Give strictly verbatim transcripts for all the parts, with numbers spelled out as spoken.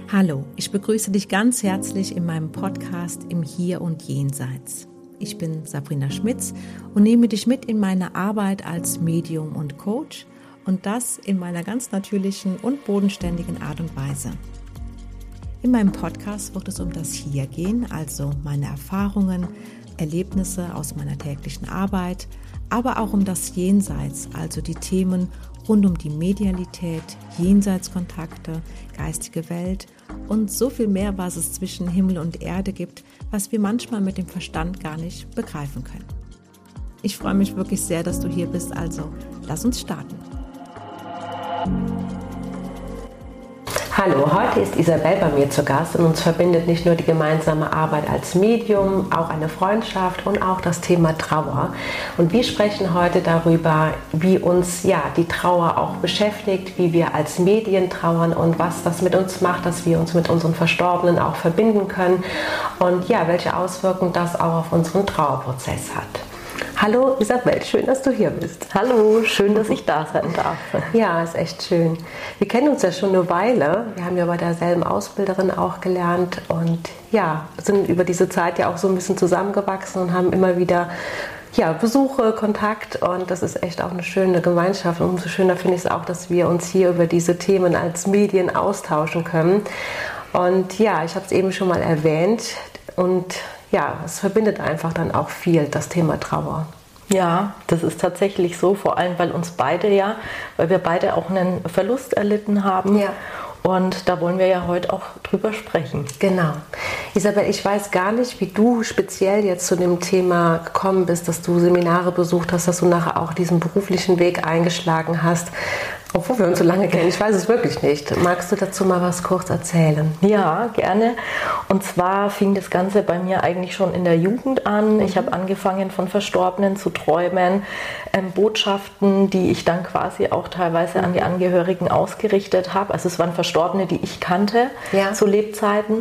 Hallo, ich begrüße dich ganz herzlich in meinem Podcast Im Hier und Jenseits. Ich bin Sabrina Schmitz und nehme dich mit in meine Arbeit als Medium und Coach und das in meiner ganz natürlichen und bodenständigen Art und Weise. In meinem Podcast wird es um das Hier gehen, also meine Erfahrungen, Erlebnisse aus meiner täglichen Arbeit, aber auch um das Jenseits, also die Themen rund um die Medialität, Jenseitskontakte, geistige Welt und so viel mehr, was es zwischen Himmel und Erde gibt, was wir manchmal mit dem Verstand gar nicht begreifen können. Ich freue mich wirklich sehr, dass du hier bist, also lass uns starten. Hallo, heute ist Isabel bei mir zu Gast und uns verbindet nicht nur die gemeinsame Arbeit als Medium, auch eine Freundschaft und auch das Thema Trauer. Und wir sprechen heute darüber, wie uns ja die Trauer auch beschäftigt, wie wir als Medien trauern und was das mit uns macht, dass wir uns mit unseren Verstorbenen auch verbinden können und ja, welche Auswirkungen das auch auf unseren Trauerprozess hat. Hallo Isabel, schön, dass du hier bist. Hallo, schön, dass ich da sein darf. Ja, ist echt schön. Wir kennen uns ja schon eine Weile. Wir haben ja bei derselben Ausbilderin auch gelernt und ja, sind über diese Zeit ja auch so ein bisschen zusammengewachsen und haben immer wieder ja, Besuche, Kontakt und das ist echt auch eine schöne Gemeinschaft. Und umso schöner finde ich es auch, dass wir uns hier über diese Themen als Medien austauschen können. Und ja, ich habe es eben schon mal erwähnt und ja, es verbindet einfach dann auch viel, das Thema Trauer. Ja, das ist tatsächlich so, vor allem weil uns beide ja, weil wir beide auch einen Verlust erlitten haben. Ja. Und da wollen wir ja heute auch drüber sprechen. Genau. Isabel, ich weiß gar nicht, wie du speziell jetzt zu dem Thema gekommen bist, dass du Seminare besucht hast, dass du nachher auch diesen beruflichen Weg eingeschlagen hast. Obwohl wir uns so lange kennen, ich weiß es wirklich nicht. Magst du dazu mal was kurz erzählen? Ja, gerne. Und zwar fing das Ganze bei mir eigentlich schon in der Jugend an. Mhm. Ich habe angefangen, von Verstorbenen zu träumen, ähm, Botschaften, die ich dann quasi auch teilweise mhm. an die Angehörigen ausgerichtet habe. Also es waren Verstorbene, die ich kannte ja. zu Lebzeiten.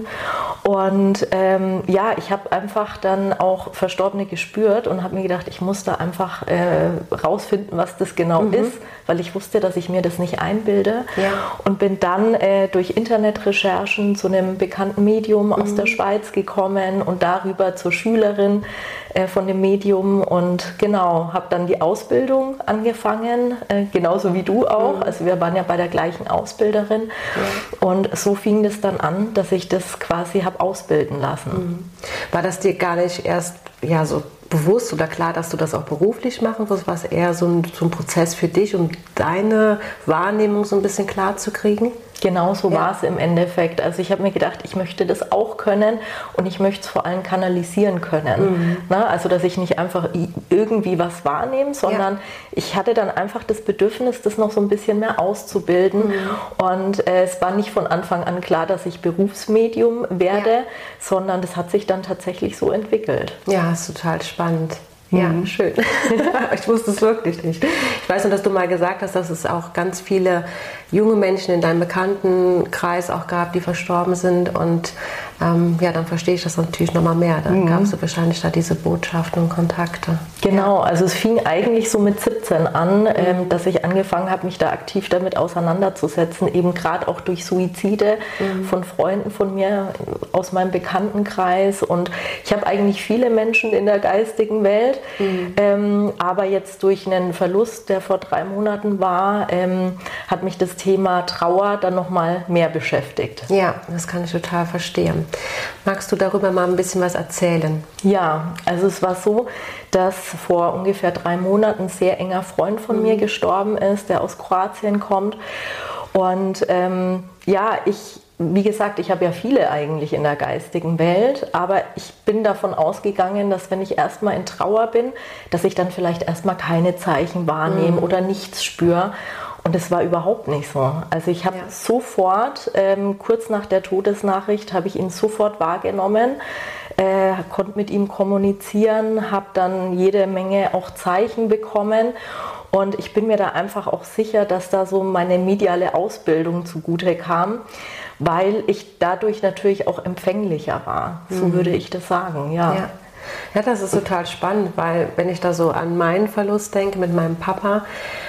Und ähm, ja, ich habe einfach dann auch Verstorbene gespürt und habe mir gedacht, ich muss da einfach äh, rausfinden, was das genau mhm. ist, weil ich wusste, dass ich mir das nicht einbilde ja. und bin dann äh, durch Internetrecherchen zu einem bekannten Medium aus mhm. der Schweiz gekommen und darüber zur Schülerin äh, von dem Medium und genau, habe dann die Ausbildung angefangen, äh, genauso wie du auch, mhm. also wir waren ja bei der gleichen Ausbilderin ja. und so fing das dann an, dass ich das quasi habe ausbilden lassen. Mhm. War das dir gar nicht erst ja so bewusst oder klar, dass du das auch beruflich machen wirst? War es eher so ein, so ein Prozess für dich, um deine Wahrnehmung so ein bisschen klar zu kriegen? Genau so ja. war es im Endeffekt. Also ich habe mir gedacht, ich möchte das auch können und ich möchte es vor allem kanalisieren können. Mhm. Na, also dass ich nicht einfach irgendwie was wahrnehme, sondern ja. ich hatte dann einfach das Bedürfnis, das noch so ein bisschen mehr auszubilden. Mhm. Und äh, es war nicht von Anfang an klar, dass ich Berufsmedium werde, ja. sondern das hat sich dann tatsächlich so entwickelt. Ja, ist total spannend. Ja, mhm. schön. Ich wusste es wirklich nicht. Ich weiß nur, dass du mal gesagt hast, dass es auch ganz viele junge Menschen in deinem Bekanntenkreis auch gab, die verstorben sind. Und ähm, ja, dann verstehe ich das natürlich nochmal mehr. Dann mhm. gab es wahrscheinlich da diese Botschaften und Kontakte. Genau, also es fing eigentlich so mit siebzehn an, mhm. ähm, dass ich angefangen habe, mich da aktiv damit auseinanderzusetzen. Eben gerade auch durch Suizide mhm. von Freunden von mir aus meinem Bekanntenkreis. Und ich habe eigentlich viele Menschen in der geistigen Welt. Mhm. Ähm, aber jetzt durch einen Verlust, der vor drei Monaten war, ähm, hat mich das Thema Trauer dann nochmal mehr beschäftigt. Ja, das kann ich total verstehen. Magst du darüber mal ein bisschen was erzählen? Ja, also es war so, dass vor ungefähr drei Monaten ein sehr enger Freund von mhm. mir gestorben ist, der aus Kroatien kommt. Und ähm, ja, ich Wie gesagt, ich habe ja viele eigentlich in der geistigen Welt, aber ich bin davon ausgegangen, dass wenn ich erstmal in Trauer bin, dass ich dann vielleicht erstmal keine Zeichen wahrnehme mhm. oder nichts spüre. Und es war überhaupt nicht so. Also ich habe ja. sofort, ähm, kurz nach der Todesnachricht, habe ich ihn sofort wahrgenommen, äh, konnte mit ihm kommunizieren, habe dann jede Menge auch Zeichen bekommen. Und ich bin mir da einfach auch sicher, dass da so meine mediale Ausbildung zugute kam, weil ich dadurch natürlich auch empfänglicher war. So mhm. würde ich das sagen, ja. ja. Ja, das ist total spannend, weil wenn ich da so an meinen Verlust denke mit meinem Papa,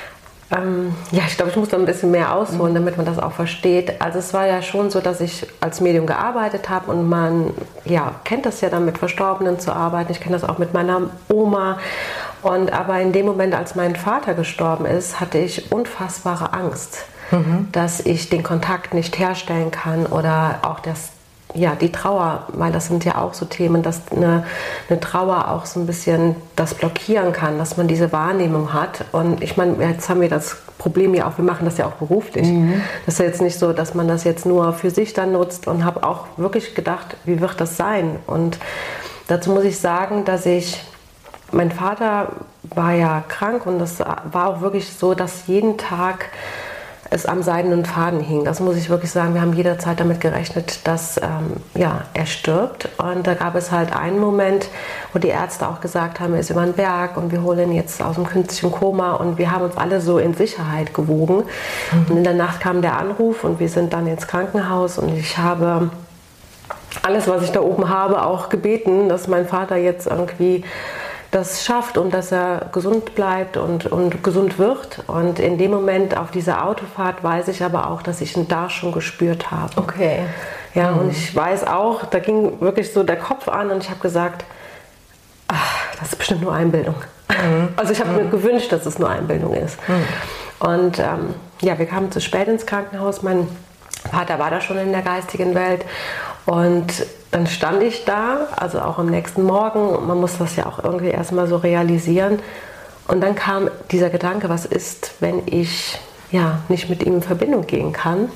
Ähm, ja, ich glaube, ich muss da ein bisschen mehr ausholen, damit man das auch versteht. Also es war ja schon so, dass ich als Medium gearbeitet habe und man ja, kennt das ja dann mit Verstorbenen zu arbeiten. Ich kenne das auch mit meiner Oma. Und aber in dem Moment, als mein Vater gestorben ist, hatte ich unfassbare Angst, mhm. dass ich den Kontakt nicht herstellen kann oder auch das ja, die Trauer, weil das sind ja auch so Themen, dass eine, eine Trauer auch so ein bisschen das blockieren kann, dass man diese Wahrnehmung hat. Und ich meine, jetzt haben wir das Problem ja auch, wir machen das ja auch beruflich. Mhm. Das ist ja jetzt nicht so, dass man das jetzt nur für sich dann nutzt, und habe auch wirklich gedacht, wie wird das sein? Und dazu muss ich sagen, dass ich, mein Vater war ja krank und das war auch wirklich so, dass jeden Tag es am seidenen Faden hing. Das muss ich wirklich sagen. Wir haben jederzeit damit gerechnet, dass ähm, ja, er stirbt. Und da gab es halt einen Moment, wo die Ärzte auch gesagt haben, er ist über den Berg und wir holen ihn jetzt aus dem künstlichen Koma. Und wir haben uns alle so in Sicherheit gewogen. Mhm. Und in der Nacht kam der Anruf und wir sind dann ins Krankenhaus. Und ich habe alles, was ich da oben habe, auch gebeten, dass mein Vater jetzt irgendwie das schafft und dass er gesund bleibt und, und gesund wird. Und in dem Moment auf dieser Autofahrt weiß ich aber auch, dass ich ihn da schon gespürt habe. Okay. Ja, mhm. Und ich weiß auch, da ging wirklich so der Kopf an und ich habe gesagt, ach, das ist bestimmt nur Einbildung. Mhm. Also ich habe mhm. mir gewünscht, dass es nur Einbildung ist. Mhm. Und ähm, ja, wir kamen zu spät ins Krankenhaus. Mein Vater war da schon in der geistigen Welt. Und dann stand ich da, also auch am nächsten Morgen, man muss das ja auch irgendwie erstmal so realisieren. Und dann kam dieser Gedanke, was ist, wenn ich ja, nicht mit ihm in Verbindung gehen kann?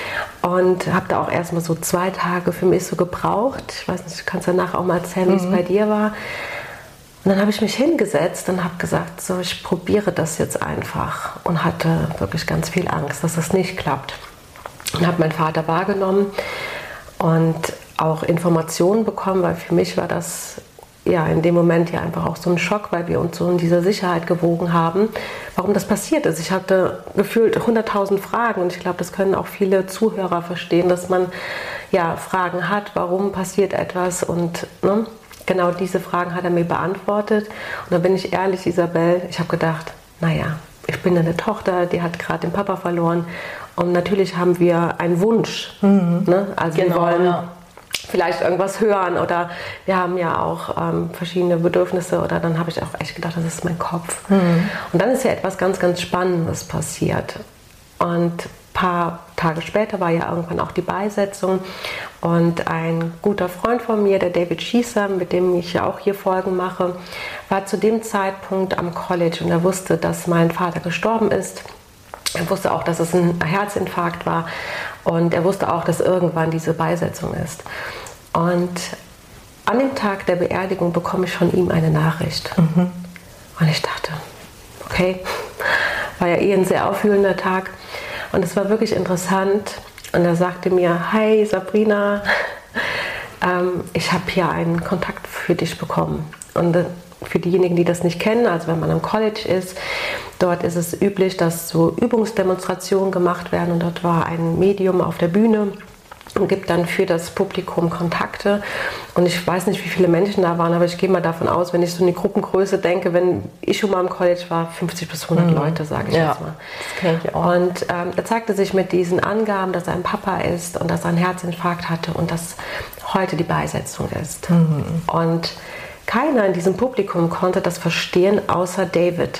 Und habe da auch erstmal so zwei Tage für mich so gebraucht. Ich weiß nicht, du kannst danach auch mal erzählen, wie es mhm. bei dir war. Und dann habe ich mich hingesetzt und habe gesagt, so, ich probiere das jetzt einfach. Und hatte wirklich ganz viel Angst, dass das nicht klappt. Und habe meinen Vater wahrgenommen und auch Informationen bekommen, weil für mich war das ja in dem Moment ja einfach auch so ein Schock, weil wir uns so in dieser Sicherheit gewogen haben, warum das passiert ist. Ich hatte gefühlt hunderttausend Fragen und ich glaube, das können auch viele Zuhörer verstehen, dass man ja Fragen hat, warum passiert etwas, und ne, genau diese Fragen hat er mir beantwortet. Und da bin ich ehrlich, Isabel, ich habe gedacht, naja, ich bin eine Tochter, die hat gerade den Papa verloren. Und natürlich haben wir einen Wunsch. Mhm. Ne? Also genau, wir wollen ja. vielleicht irgendwas hören oder wir haben ja auch ähm, verschiedene Bedürfnisse. Oder dann habe ich auch echt gedacht, das ist mein Kopf. Mhm. Und dann ist ja etwas ganz, ganz Spannendes passiert. Und ein paar Tage später war ja irgendwann auch die Beisetzung. Und ein guter Freund von mir, der David Schießer, mit dem ich ja auch hier Folgen mache, war zu dem Zeitpunkt am College und er wusste, dass mein Vater gestorben ist. Er wusste auch, dass es ein Herzinfarkt war und er wusste auch, dass irgendwann diese Beisetzung ist. Und an dem Tag der Beerdigung bekomme ich von ihm eine Nachricht. Mhm. Und ich dachte, okay, war ja eh ein sehr aufwühlender Tag. Und es war wirklich interessant. Und er sagte mir, hi Sabrina, ähm, ich habe hier einen Kontakt für dich bekommen. Und für diejenigen, die das nicht kennen, also wenn man am College ist, dort ist es üblich, dass so Übungsdemonstrationen gemacht werden und dort war ein Medium auf der Bühne und gibt dann für das Publikum Kontakte. Und ich weiß nicht, wie viele Menschen da waren, aber ich gehe mal davon aus, wenn ich so in die Gruppengröße denke, wenn ich schon mal am College war, fünfzig bis hundert mhm. Leute, sage ich ja, jetzt mal. Das kenn ich auch. Und ähm, er zeigte sich mit diesen Angaben, dass er ein Papa ist und dass er einen Herzinfarkt hatte und dass heute die Beisetzung ist. Mhm. Und keiner in diesem Publikum konnte das verstehen, außer David.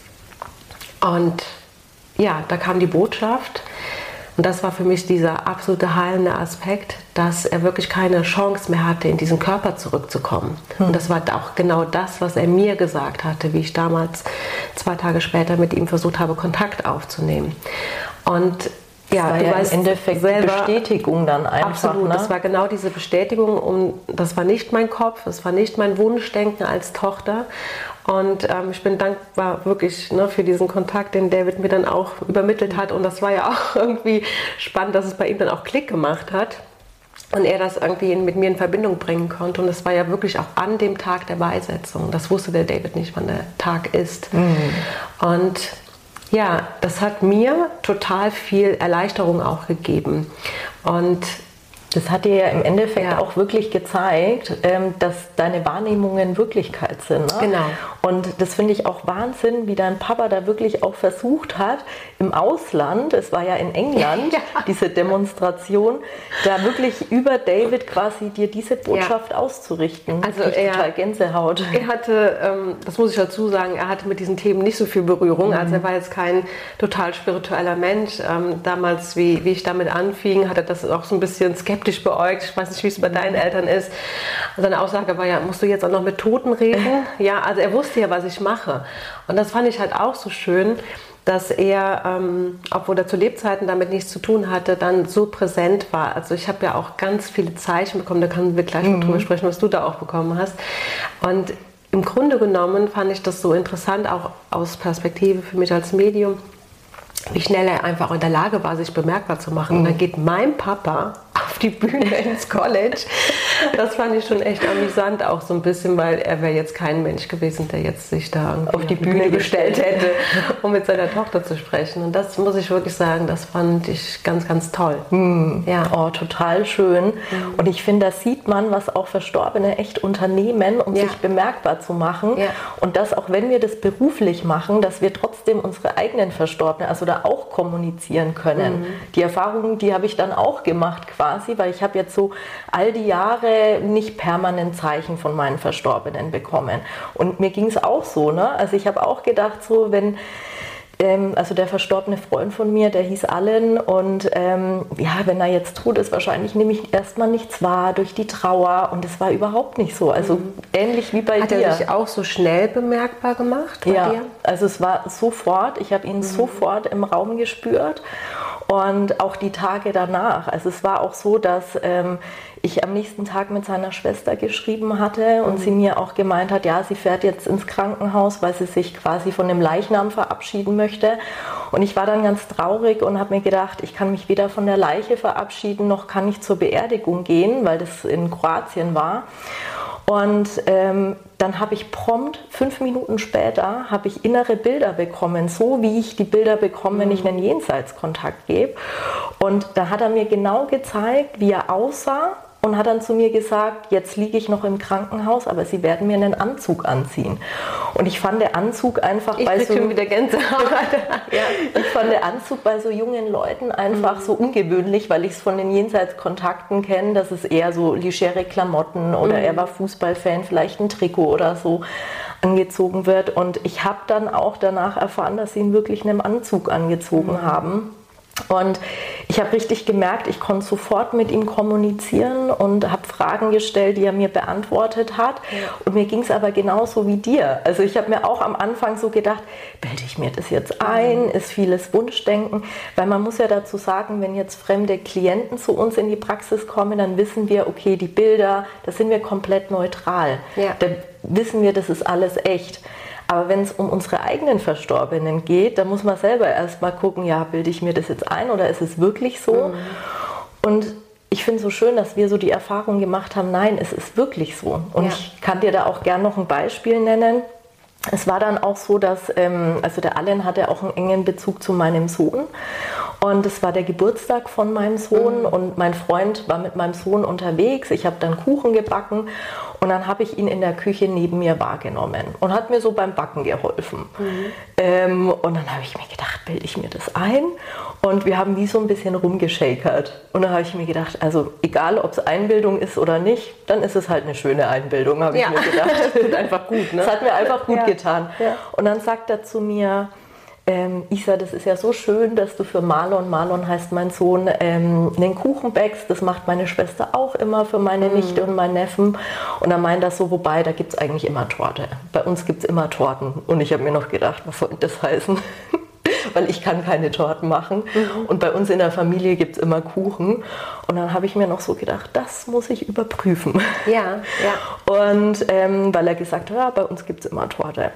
Und ja, da kam die Botschaft. Und das war für mich dieser absolute heilende Aspekt, dass er wirklich keine Chance mehr hatte, in diesen Körper zurückzukommen. Hm. Und das war auch genau das, was er mir gesagt hatte, wie ich damals zwei Tage später mit ihm versucht habe, Kontakt aufzunehmen. Und ja, das war du ja weißt im Endeffekt selber, die Bestätigung dann einfach. Absolut, ne? Das war genau diese Bestätigung und das war nicht mein Kopf, das war nicht mein Wunschdenken als Tochter. Und ähm, ich bin dankbar wirklich ne, für diesen Kontakt, den David mir dann auch übermittelt hat. Und das war ja auch irgendwie spannend, dass es bei ihm dann auch Klick gemacht hat und er das irgendwie mit mir in Verbindung bringen konnte. Und es war ja wirklich auch an dem Tag der Beisetzung. Das wusste der David nicht, wann der Tag ist. Mhm. Und ja, das hat mir total viel Erleichterung auch gegeben. Und das hat dir ja im Endeffekt ja. auch wirklich gezeigt, ähm, dass deine Wahrnehmungen Wirklichkeit sind. Ne? Genau. Und das finde ich auch Wahnsinn, wie dein Papa da wirklich auch versucht hat, im Ausland, es war ja in England, ja. diese Demonstration, da wirklich über David quasi dir diese Botschaft ja. auszurichten. Also ich er, total Gänsehaut. Er hatte, ähm, das muss ich dazu sagen, er hatte mit diesen Themen nicht so viel Berührung. Mhm. Also er war jetzt kein total spiritueller Mensch. Ähm, damals, wie, wie ich damit anfing, hat er das auch so ein bisschen skeptisch beäugt. Ich weiß nicht, wie es bei deinen Eltern ist. Seine Aussage war ja, musst du jetzt auch noch mit Toten reden? Ja, also er wusste ja, was ich mache. Und das fand ich halt auch so schön, dass er, ähm, obwohl er zu Lebzeiten damit nichts zu tun hatte, dann so präsent war. Also ich habe ja auch ganz viele Zeichen bekommen, da können wir gleich mhm. mal drüber sprechen, was du da auch bekommen hast. Und im Grunde genommen fand ich das so interessant, auch aus Perspektive für mich als Medium, wie schnell er einfach in der Lage war, sich bemerkbar zu machen. Mhm. Und dann geht mein Papa auf die Bühne ins College. Das fand ich schon echt amüsant, auch so ein bisschen, weil er wäre jetzt kein Mensch gewesen, der jetzt sich da auf die Bühne, Bühne gestellt hätte, um mit seiner Tochter zu sprechen. Und das muss ich wirklich sagen, das fand ich ganz, ganz toll. Mhm. Ja. Oh, total schön. Mhm. Und ich finde, da sieht man, was auch Verstorbene echt unternehmen, um ja. sich bemerkbar zu machen. Ja. Und dass auch wenn wir das beruflich machen, dass wir trotzdem unsere eigenen Verstorbenen, also da auch kommunizieren können. Mhm. Die Erfahrungen, die habe ich dann auch gemacht quasi, weil ich habe jetzt so all die Jahre nicht permanent Zeichen von meinen Verstorbenen bekommen. Und mir ging es auch so, ne? Also ich habe auch gedacht, so wenn, ähm, also der verstorbene Freund von mir, der hieß Allen und ähm, ja, wenn er jetzt tot ist, wahrscheinlich nehme ich erstmal nichts wahr durch die Trauer und es war überhaupt nicht so. Also mhm. ähnlich wie bei Hat dir. Hat er sich auch so schnell bemerkbar gemacht bei ja, dir? Also es war sofort, ich habe ihn mhm. sofort im Raum gespürt. Und auch die Tage danach. Also es war auch so, dass ähm, ich am nächsten Tag mit seiner Schwester geschrieben hatte und mhm. sie mir auch gemeint hat, ja, sie fährt jetzt ins Krankenhaus, weil sie sich quasi von dem Leichnam verabschieden möchte. Und ich war dann ganz traurig und habe mir gedacht, ich kann mich weder von der Leiche verabschieden, noch kann ich zur Beerdigung gehen, weil das in Kroatien war. Und ähm, dann habe ich prompt, fünf Minuten später, habe ich innere Bilder bekommen, so wie ich die Bilder bekomme, wenn ich einen Jenseitskontakt gebe. Und da hat er mir genau gezeigt, wie er aussah und hat dann zu mir gesagt, jetzt liege ich noch im Krankenhaus, aber Sie werden mir einen Anzug anziehen. Und ich fand der Anzug einfach ich bei so schon wieder Gänsehaut. ja, ich fand der Anzug bei so jungen Leuten einfach mhm. so ungewöhnlich, weil ich es von den Jenseitskontakten kenne, dass es eher so legere Klamotten oder mhm. er war Fußballfan, vielleicht ein Trikot oder so angezogen wird. Und ich habe dann auch danach erfahren, dass sie ihn wirklich einen Anzug angezogen mhm. haben. Und ich habe richtig gemerkt, ich konnte sofort mit ihm kommunizieren und habe Fragen gestellt, die er mir beantwortet hat. Ja. Und mir ging es aber genauso wie dir. Also ich habe mir auch am Anfang so gedacht, bilde ich mir das jetzt ein? Ist vieles Wunschdenken? Weil man muss ja dazu sagen, wenn jetzt fremde Klienten zu uns in die Praxis kommen, dann wissen wir, okay, die Bilder, da sind wir komplett neutral. Ja. Da wissen wir, das ist alles echt. Aber wenn es um unsere eigenen Verstorbenen geht, dann muss man selber erst mal gucken, ja, bilde ich mir das jetzt ein oder ist es wirklich so? Mhm. Und ich finde es so schön, dass wir so die Erfahrung gemacht haben, nein, es ist wirklich so. Und ja. ich kann dir da auch gern noch ein Beispiel nennen. Es war dann auch so, dass, ähm, also der Allen hatte auch einen engen Bezug zu meinem Sohn. Und es war der Geburtstag von meinem Sohn mhm. und mein Freund war mit meinem Sohn unterwegs. Ich habe dann Kuchen gebacken und dann habe ich ihn in der Küche neben mir wahrgenommen und hat mir so beim Backen geholfen. Mhm. Ähm, und dann habe ich mir gedacht, bilde ich mir das ein? Und wir haben wie so ein bisschen rumgeschakert. Und dann habe ich mir gedacht, also egal, ob es Einbildung ist oder nicht, dann ist es halt eine schöne Einbildung, habe ja. ich mir gedacht. Das tut einfach gut, ne? Das hat mir einfach gut ja. getan. Ja. Und dann sagt er zu mir, Ähm, Isa, das ist ja so schön, dass du für Marlon, Marlon heißt mein Sohn, ähm, einen Kuchen backst. Das macht meine Schwester auch immer für meine Nichte mhm. und meinen Neffen. Und er meint das so, wobei, da gibt es eigentlich immer Torte. Bei uns gibt es immer Torten. Und ich habe mir noch gedacht, was soll das heißen? Weil ich kann keine Torten machen. Mhm. Und bei uns in der Familie gibt es immer Kuchen. Und dann habe ich mir noch so gedacht, das muss ich überprüfen. Ja, ja. Und ähm, weil er gesagt hat, ja, bei uns gibt es immer Torte.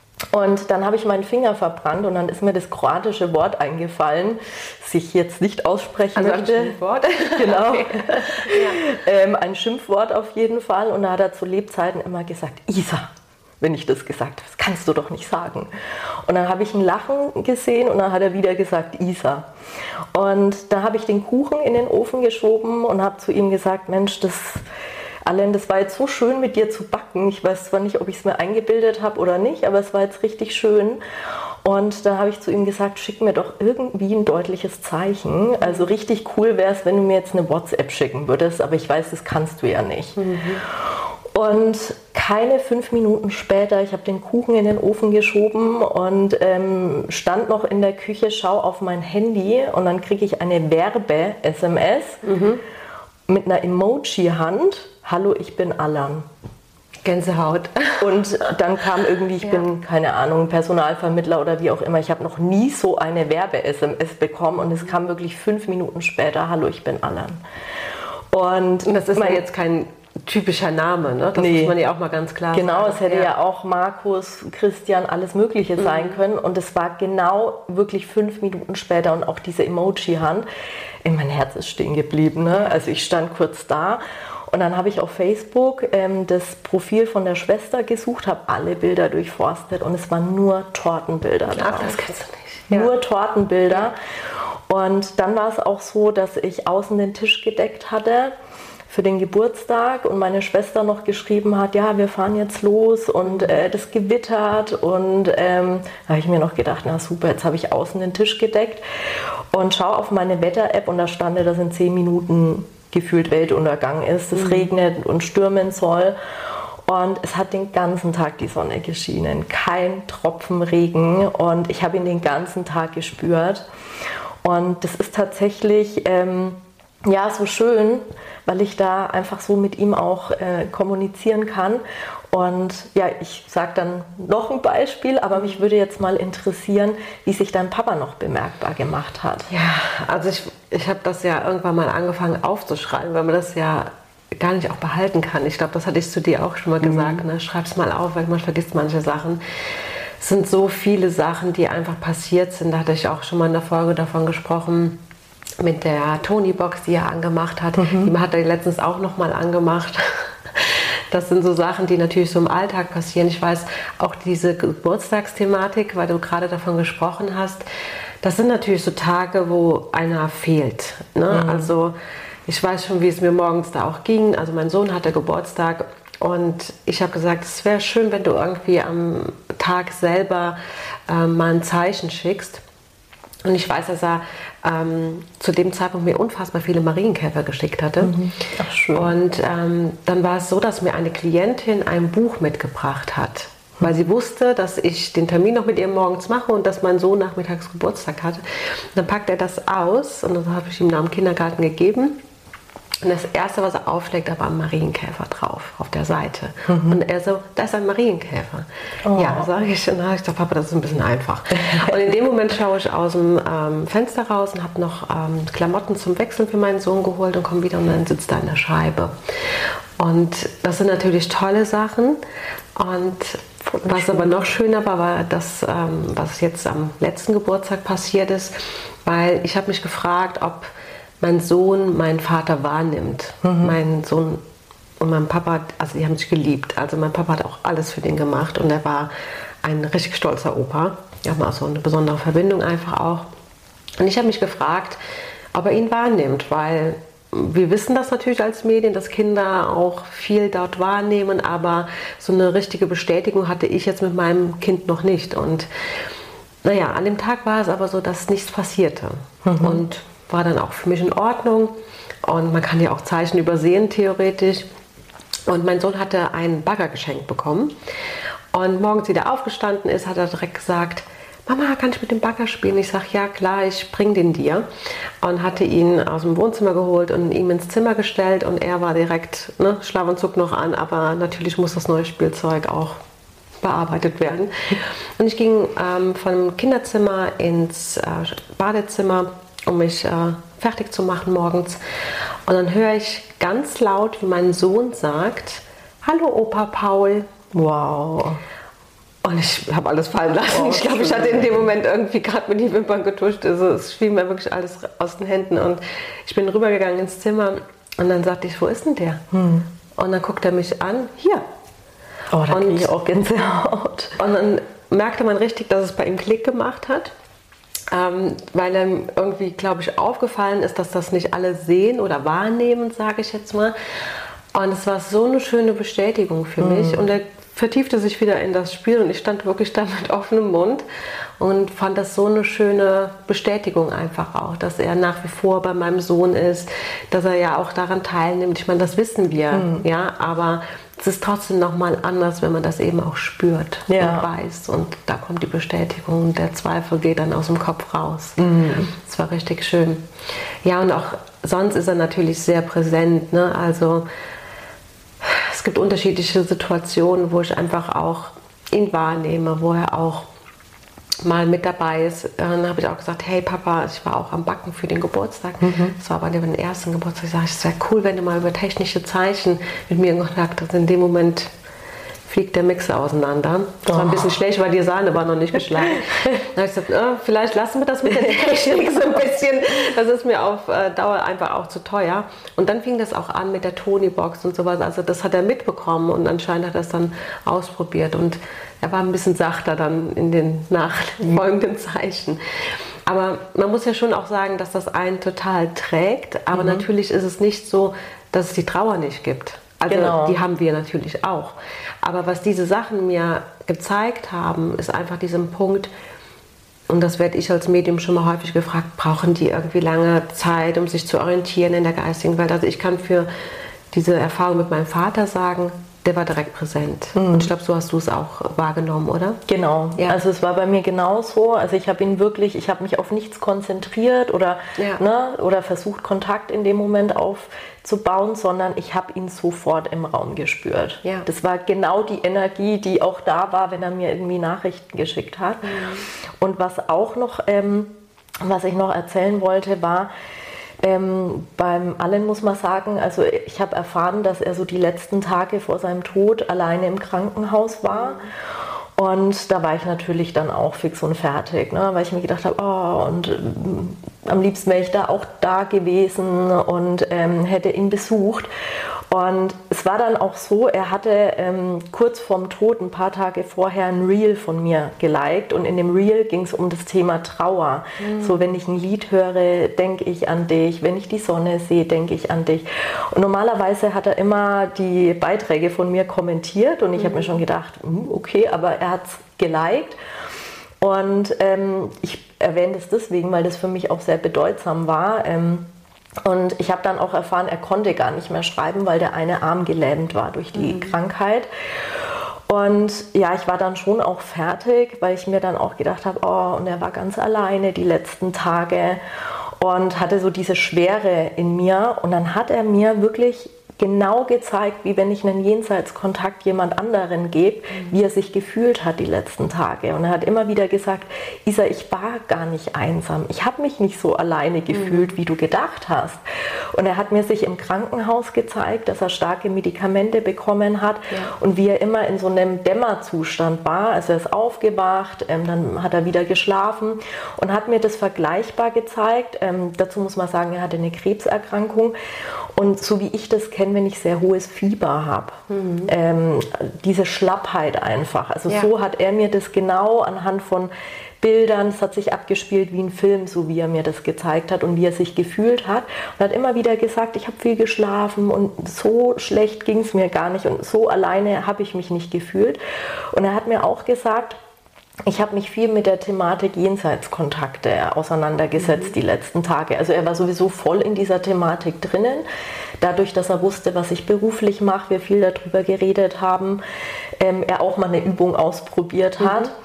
Und dann habe ich meinen Finger verbrannt und dann ist mir das kroatische Wort eingefallen, das ich jetzt nicht aussprechen also möchte. Ein Schimpfwort? Genau. Okay. Ja. Ähm, ein Schimpfwort auf jeden Fall. Und da hat er zu Lebzeiten immer gesagt, Isa. wenn ich das gesagt habe. Das kannst du doch nicht sagen. Und dann habe ich ein Lachen gesehen und dann hat er wieder gesagt, Isa. Und da habe ich den Kuchen in den Ofen geschoben und habe zu ihm gesagt, Mensch, das, Alain, das war jetzt so schön mit dir zu backen. Ich weiß zwar nicht, ob ich es mir eingebildet habe oder nicht, aber es war jetzt richtig schön. Und da habe ich zu ihm gesagt, schick mir doch irgendwie ein deutliches Zeichen. Also richtig cool wäre es, wenn du mir jetzt eine WhatsApp schicken würdest, aber ich weiß, das kannst du ja nicht. Mhm. Und keine fünf Minuten später, ich habe den Kuchen in den Ofen geschoben und ähm, stand noch in der Küche, schaue auf mein Handy und dann kriege ich eine Werbe-S M S mhm. mit einer Emoji-Hand. Hallo, ich bin Alain. Gänsehaut. Und dann kam irgendwie, ich ja. bin, keine Ahnung, Personalvermittler oder wie auch immer. Ich habe noch nie so eine Werbe-S M S bekommen und es kam wirklich fünf Minuten später, hallo, ich bin Alain. Und, und das ist ja jetzt kein typischer Name, ne? Das nee. muss man ja auch mal ganz klar genau, sagen. Genau, es hätte ja. ja auch Markus, Christian, alles Mögliche mhm. sein können. Und es war genau wirklich fünf Minuten später und auch diese Emoji-Hand. Mein Herz ist stehen geblieben. Ne? Also ich stand kurz da. Und dann habe ich auf Facebook ähm, das Profil von der Schwester gesucht, habe alle Bilder durchforstet und es waren nur Tortenbilder drauf. Ach, das kannst du nicht. Nur ja. Tortenbilder. Und dann war es auch so, dass ich außen den Tisch gedeckt hatte für den Geburtstag und meine Schwester noch geschrieben hat, ja, wir fahren jetzt los und äh, das gewittert. Und ähm, da habe ich mir noch gedacht, na super, jetzt habe ich außen den Tisch gedeckt und schaue auf meine Wetter-App und da stand, dass in zehn Minuten gefühlt Weltuntergang ist, es mhm. regnet und stürmen soll. Und es hat den ganzen Tag die Sonne geschienen, kein Tropfen Regen und ich habe ihn den ganzen Tag gespürt. Und das ist tatsächlich ähm, ja so schön, weil ich da einfach so mit ihm auch äh, kommunizieren kann. Und ja, ich sage dann noch ein Beispiel, aber mich würde jetzt mal interessieren, wie sich dein Papa noch bemerkbar gemacht hat. Ja, also ich, ich habe das ja irgendwann mal angefangen aufzuschreiben, weil man das ja gar nicht auch behalten kann. Ich glaube, das hatte ich zu dir auch schon mal gesagt. Mhm. Ne? Schreib's mal auf, weil man vergisst manche Sachen. Es sind so viele Sachen, die einfach passiert sind. Da hatte ich auch schon mal in der Folge davon gesprochen, mit der Tony-Box, die er angemacht hat. Mhm. Die hat er letztens auch noch mal angemacht. Das sind so Sachen, die natürlich so im Alltag passieren. Ich weiß, auch diese Geburtstagsthematik, weil du gerade davon gesprochen hast, das sind natürlich so Tage, wo einer fehlt. Ne? Mhm. Also ich weiß schon, wie es mir morgens da auch ging. Also mein Sohn hatte Geburtstag und ich habe gesagt, es wäre schön, wenn du irgendwie am Tag selber äh, mal ein Zeichen schickst. Und ich weiß, dass er ähm, zu dem Zeitpunkt mir unfassbar viele Marienkäfer geschickt hatte. Mhm. Ach, schön. Und ähm, dann war es so, dass mir eine Klientin ein Buch mitgebracht hat. Weil sie wusste, dass ich den Termin noch mit ihr morgens mache und dass mein Sohn nachmittags Geburtstag hatte. Und dann packt er das aus und das habe ich ihm da im Kindergarten gegeben. Und das Erste, was er aufschlägt, da war ein Marienkäfer drauf, auf der Seite. Mhm. Und er so, da ist ein Marienkäfer. Oh. Ja, sage ich. Und dann habe ich gesagt, Papa, das ist ein bisschen einfach. Und in dem Moment schaue ich aus dem ähm, Fenster raus und habe noch ähm, Klamotten zum Wechseln für meinen Sohn geholt und komme wieder und dann sitzt er an der Scheibe. Und das sind natürlich tolle Sachen. Und was aber noch schöner war, war das, ähm, was jetzt am letzten Geburtstag passiert ist, weil ich habe mich gefragt, ob mein Sohn meinen Vater wahrnimmt. Mhm. Mein Sohn und mein Papa, also die haben sich geliebt. Also mein Papa hat auch alles für den gemacht und er war ein richtig stolzer Opa. Wir haben auch so eine besondere Verbindung einfach auch. Und ich habe mich gefragt, ob er ihn wahrnimmt, weil wir wissen das natürlich als Medien, dass Kinder auch viel dort wahrnehmen, aber so eine richtige Bestätigung hatte ich jetzt mit meinem Kind noch nicht. Und naja, an dem Tag war es aber so, dass nichts passierte. Mhm. Und war dann auch für mich in Ordnung und man kann ja auch Zeichen übersehen theoretisch. Und mein Sohn hatte ein Bagger geschenkt bekommen und morgens, wie er aufgestanden ist, hat er direkt gesagt, Mama, kann ich mit dem Bagger spielen? Ich sage, ja klar, ich bring den dir. Und hatte ihn aus dem Wohnzimmer geholt und ihm ins Zimmer gestellt und er war direkt, ne, Schlafanzug noch an, aber natürlich muss das neue Spielzeug auch bearbeitet werden. Und ich ging ähm, vom Kinderzimmer ins äh, Badezimmer, um mich äh, fertig zu machen morgens. Und dann höre ich ganz laut, wie mein Sohn sagt, Hallo Opa Paul. Wow. Und ich habe alles fallen lassen. Oh, ich glaube, ich hatte in dem Moment irgendwie gerade mit die Wimpern getuscht. Also es fiel mir wirklich alles aus den Händen. Und ich bin rübergegangen ins Zimmer und dann sagte ich, wo ist denn der? Hm. Und dann guckt er mich an, hier. Oh, da kriege ich auch Gänsehaut. Und dann merkte man richtig, dass es bei ihm Klick gemacht hat. Ähm, weil ihm irgendwie, glaube ich, aufgefallen ist, dass das nicht alle sehen oder wahrnehmen, sage ich jetzt mal. Und es war so eine schöne Bestätigung für mhm. mich. Und er vertiefte sich wieder in das Spiel und ich stand wirklich da mit offenem Mund und fand das so eine schöne Bestätigung einfach auch, dass er nach wie vor bei meinem Sohn ist, dass er ja auch daran teilnimmt. Ich meine, das wissen wir, mhm. ja, aber es ist trotzdem nochmal anders, wenn man das eben auch spürt ja. und weiß. Und da kommt die Bestätigung und der Zweifel geht dann aus dem Kopf raus. Mhm. Das war richtig schön. Ja, und auch sonst ist er natürlich sehr präsent, ne? Also es gibt unterschiedliche Situationen, wo ich einfach auch ihn wahrnehme, wo er auch mal mit dabei ist. Dann habe ich auch gesagt, hey Papa, ich war auch am Backen für den Geburtstag. Mhm. Das war aber den ersten Geburtstag. Ich sage, es wäre cool, wenn du mal über technische Zeichen mit mir in Kontakt hast. In dem Moment fliegt der Mixer auseinander. Das war ein bisschen schlecht, weil die Sahne war noch nicht geschlagen. Dann habe ich gesagt, oh, vielleicht lassen wir das mit der Technik so ein bisschen. Das ist mir auf äh, Dauer einfach auch zu teuer. Und dann fing das auch an mit der Tony-Box und sowas. Also das hat er mitbekommen und anscheinend hat er das dann ausprobiert. Und er war ein bisschen sachter dann in den nachfolgenden Zeichen. Aber man muss ja schon auch sagen, dass das einen total trägt. Aber mhm. natürlich ist es nicht so, dass es die Trauer nicht gibt. Also genau. Die haben wir natürlich auch. Aber was diese Sachen mir gezeigt haben, ist einfach diesen Punkt, und das werde ich als Medium schon mal häufig gefragt, brauchen die irgendwie lange Zeit, um sich zu orientieren in der geistigen Welt? Also ich kann für diese Erfahrung mit meinem Vater sagen, der war direkt präsent. Mhm. Und ich glaube, so hast du es auch wahrgenommen, oder? Genau. Ja. Also es war bei mir genauso. Also ich habe ihn wirklich, ich habe mich auf nichts konzentriert oder, ja. ne, oder versucht, Kontakt in dem Moment aufzubauen, sondern ich habe ihn sofort im Raum gespürt. Ja. Das war genau die Energie, die auch da war, wenn er mir irgendwie Nachrichten geschickt hat. Mhm. Und was auch noch, ähm, was ich noch erzählen wollte, war, Ähm, beim Allen muss man sagen, also ich habe erfahren, dass er so die letzten Tage vor seinem Tod alleine im Krankenhaus war. Und da war ich natürlich dann auch fix und fertig, ne? Weil ich mir gedacht habe, oh, und ähm, am liebsten wäre ich da auch da gewesen und ähm, hätte ihn besucht. Und es war dann auch so, er hatte ähm, kurz vorm Tod, ein paar Tage vorher, ein Reel von mir geliked. Und in dem Reel ging es um das Thema Trauer. Mhm. So, wenn ich ein Lied höre, denke ich an dich. Wenn ich die Sonne sehe, denke ich an dich. Und normalerweise hat er immer die Beiträge von mir kommentiert. Und ich mhm. habe mir schon gedacht, okay, aber er hat es geliked. Und ähm, ich erwähne das deswegen, weil das für mich auch sehr bedeutsam war. Ähm, Und ich habe dann auch erfahren, er konnte gar nicht mehr schreiben, weil der eine Arm gelähmt war durch die mhm. Krankheit. Und ja, ich war dann schon auch fertig, weil ich mir dann auch gedacht habe, oh, und er war ganz alleine die letzten Tage und hatte so diese Schwere in mir. Und dann hat er mir wirklich genau gezeigt, wie wenn ich einen Jenseitskontakt jemand anderen gebe, mhm. wie er sich gefühlt hat die letzten Tage. Und er hat immer wieder gesagt, Isa, ich war gar nicht einsam. Ich habe mich nicht so alleine gefühlt, mhm. wie du gedacht hast. Und er hat mir sich im Krankenhaus gezeigt, dass er starke Medikamente bekommen hat ja. und wie er immer in so einem Dämmerzustand war. Also er ist aufgewacht, ähm, dann hat er wieder geschlafen und hat mir das vergleichbar gezeigt. Ähm, dazu muss man sagen, er hatte eine Krebserkrankung. Und so wie ich das kenne, wenn ich sehr hohes Fieber habe, mhm. ähm, diese Schlappheit einfach. Also ja. so hat er mir das genau anhand von Bildern, es hat sich abgespielt wie ein Film, so wie er mir das gezeigt hat und wie er sich gefühlt hat. Und hat immer wieder gesagt, ich habe viel geschlafen und so schlecht ging es mir gar nicht und so alleine habe ich mich nicht gefühlt. Und er hat mir auch gesagt, ich habe mich viel mit der Thematik Jenseitskontakte auseinandergesetzt mhm. die letzten Tage. Also er war sowieso voll in dieser Thematik drinnen. Dadurch, dass er wusste, was ich beruflich mache, wir viel darüber geredet haben, ähm, er auch mal eine Übung ausprobiert mhm. hat.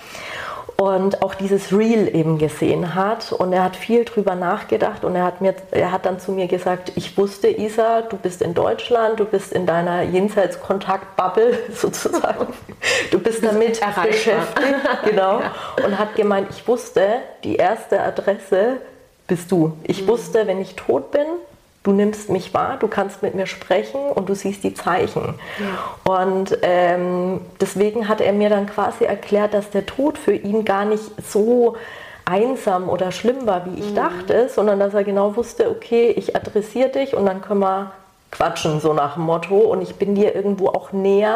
Und auch dieses Reel eben gesehen hat und er hat viel drüber nachgedacht und er hat mir, er hat dann zu mir gesagt, ich wusste, Isa, du bist in Deutschland, du bist in deiner Jenseitskontakt-Bubble sozusagen, du bist damit beschäftigt, genau, ja. und hat gemeint, ich wusste, die erste Adresse bist du. Ich mhm. wusste, wenn ich tot bin, du nimmst mich wahr, du kannst mit mir sprechen und du siehst die Zeichen. Ja. Und ähm, deswegen hat er mir dann quasi erklärt, dass der Tod für ihn gar nicht so einsam oder schlimm war, wie ich mhm. dachte, sondern dass er genau wusste, okay, ich adressiere dich und dann können wir quatschen, so nach dem Motto. Und ich bin dir irgendwo auch näher,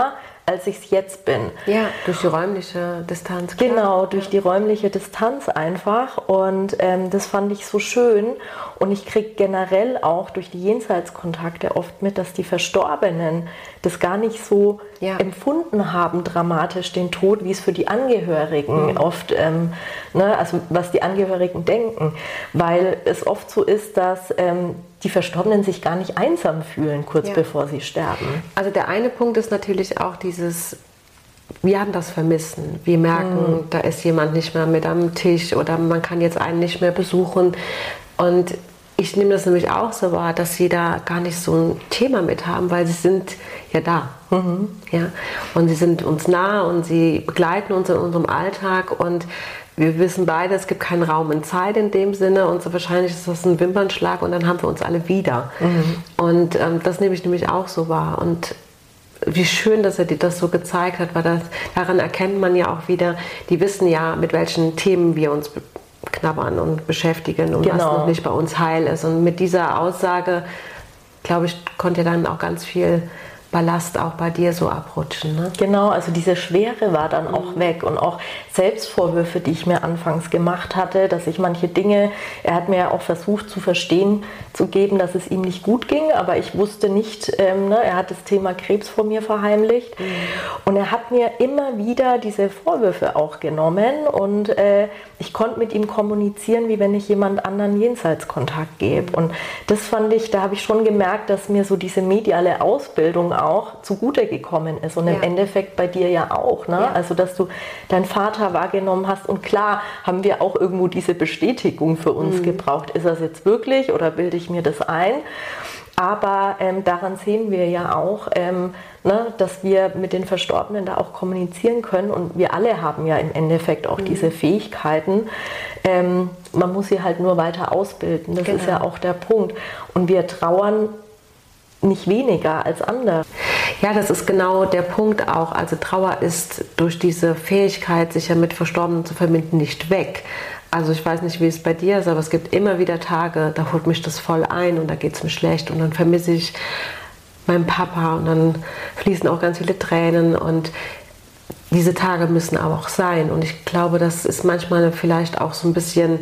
als ich es jetzt bin. Ja, durch die räumliche Distanz. Klar. Genau, durch ja. die räumliche Distanz einfach. Und ähm, das fand ich so schön. Und ich kriege generell auch durch die Jenseitskontakte oft mit, dass die Verstorbenen das gar nicht so ja. empfunden haben, dramatisch den Tod, wie es für die Angehörigen mhm. oft, ähm, ne, also was die Angehörigen denken. Weil es oft so ist, dass ähm, die Verstorbenen sich gar nicht einsam fühlen, kurz ja. bevor sie sterben. Also der eine Punkt ist natürlich auch dieses, wir haben das Vermissen. Wir merken, mhm. da ist jemand nicht mehr mit am Tisch oder man kann jetzt einen nicht mehr besuchen. Und ich nehme das nämlich auch so wahr, dass sie da gar nicht so ein Thema mit haben, weil sie sind ja da. Mhm. Ja? Und sie sind uns nah und sie begleiten uns in unserem Alltag und wir wissen beide, es gibt keinen Raum und Zeit in dem Sinne und so wahrscheinlich ist das ein Wimpernschlag und dann haben wir uns alle wieder. Mhm. Und ähm, das nehme ich nämlich auch so wahr. Und wie schön, dass er dir das so gezeigt hat, weil das, daran erkennt man ja auch wieder, die wissen ja, mit welchen Themen wir uns knabbern und beschäftigen und genau. was noch nicht bei uns heil ist. Und mit dieser Aussage, glaube ich, konnte ja dann auch ganz viel Ballast auch bei dir so abrutschen. Ne? Genau, also diese Schwere war dann mhm. auch weg und auch Selbstvorwürfe, die ich mir anfangs gemacht hatte, dass ich manche Dinge, er hat mir ja auch versucht zu verstehen, zu geben, dass es ihm nicht gut ging, aber ich wusste nicht, ähm, ne, er hat das Thema Krebs vor mir verheimlicht mhm. und er hat mir immer wieder diese Vorwürfe auch genommen und äh, ich konnte mit ihm kommunizieren, wie wenn ich jemand anderen Jenseitskontakt gebe mhm. und das fand ich, da habe ich schon gemerkt, dass mir so diese mediale Ausbildung auch zugute gekommen ist und ja. im Endeffekt bei dir ja auch, ne? Ja. Also dass du deinen Vater wahrgenommen hast und klar haben wir auch irgendwo diese Bestätigung für uns mhm. gebraucht, ist das jetzt wirklich oder bilde ich mir das ein? Aber ähm, daran sehen wir ja auch, ähm, ne, dass wir mit den Verstorbenen da auch kommunizieren können und wir alle haben ja im Endeffekt auch mhm. diese Fähigkeiten. Ähm, man muss sie halt nur weiter ausbilden, das genau. ist ja auch der Punkt. Und wir trauern nicht weniger als andere. Ja, das ist genau der Punkt auch. Also Trauer ist durch diese Fähigkeit, sich ja mit Verstorbenen zu verbinden, nicht weg. Also ich weiß nicht, wie es bei dir ist, aber es gibt immer wieder Tage, da holt mich das voll ein und da geht es mir schlecht und dann vermisse ich meinen Papa und dann fließen auch ganz viele Tränen und diese Tage müssen aber auch sein. Und ich glaube, das ist manchmal vielleicht auch so ein bisschen...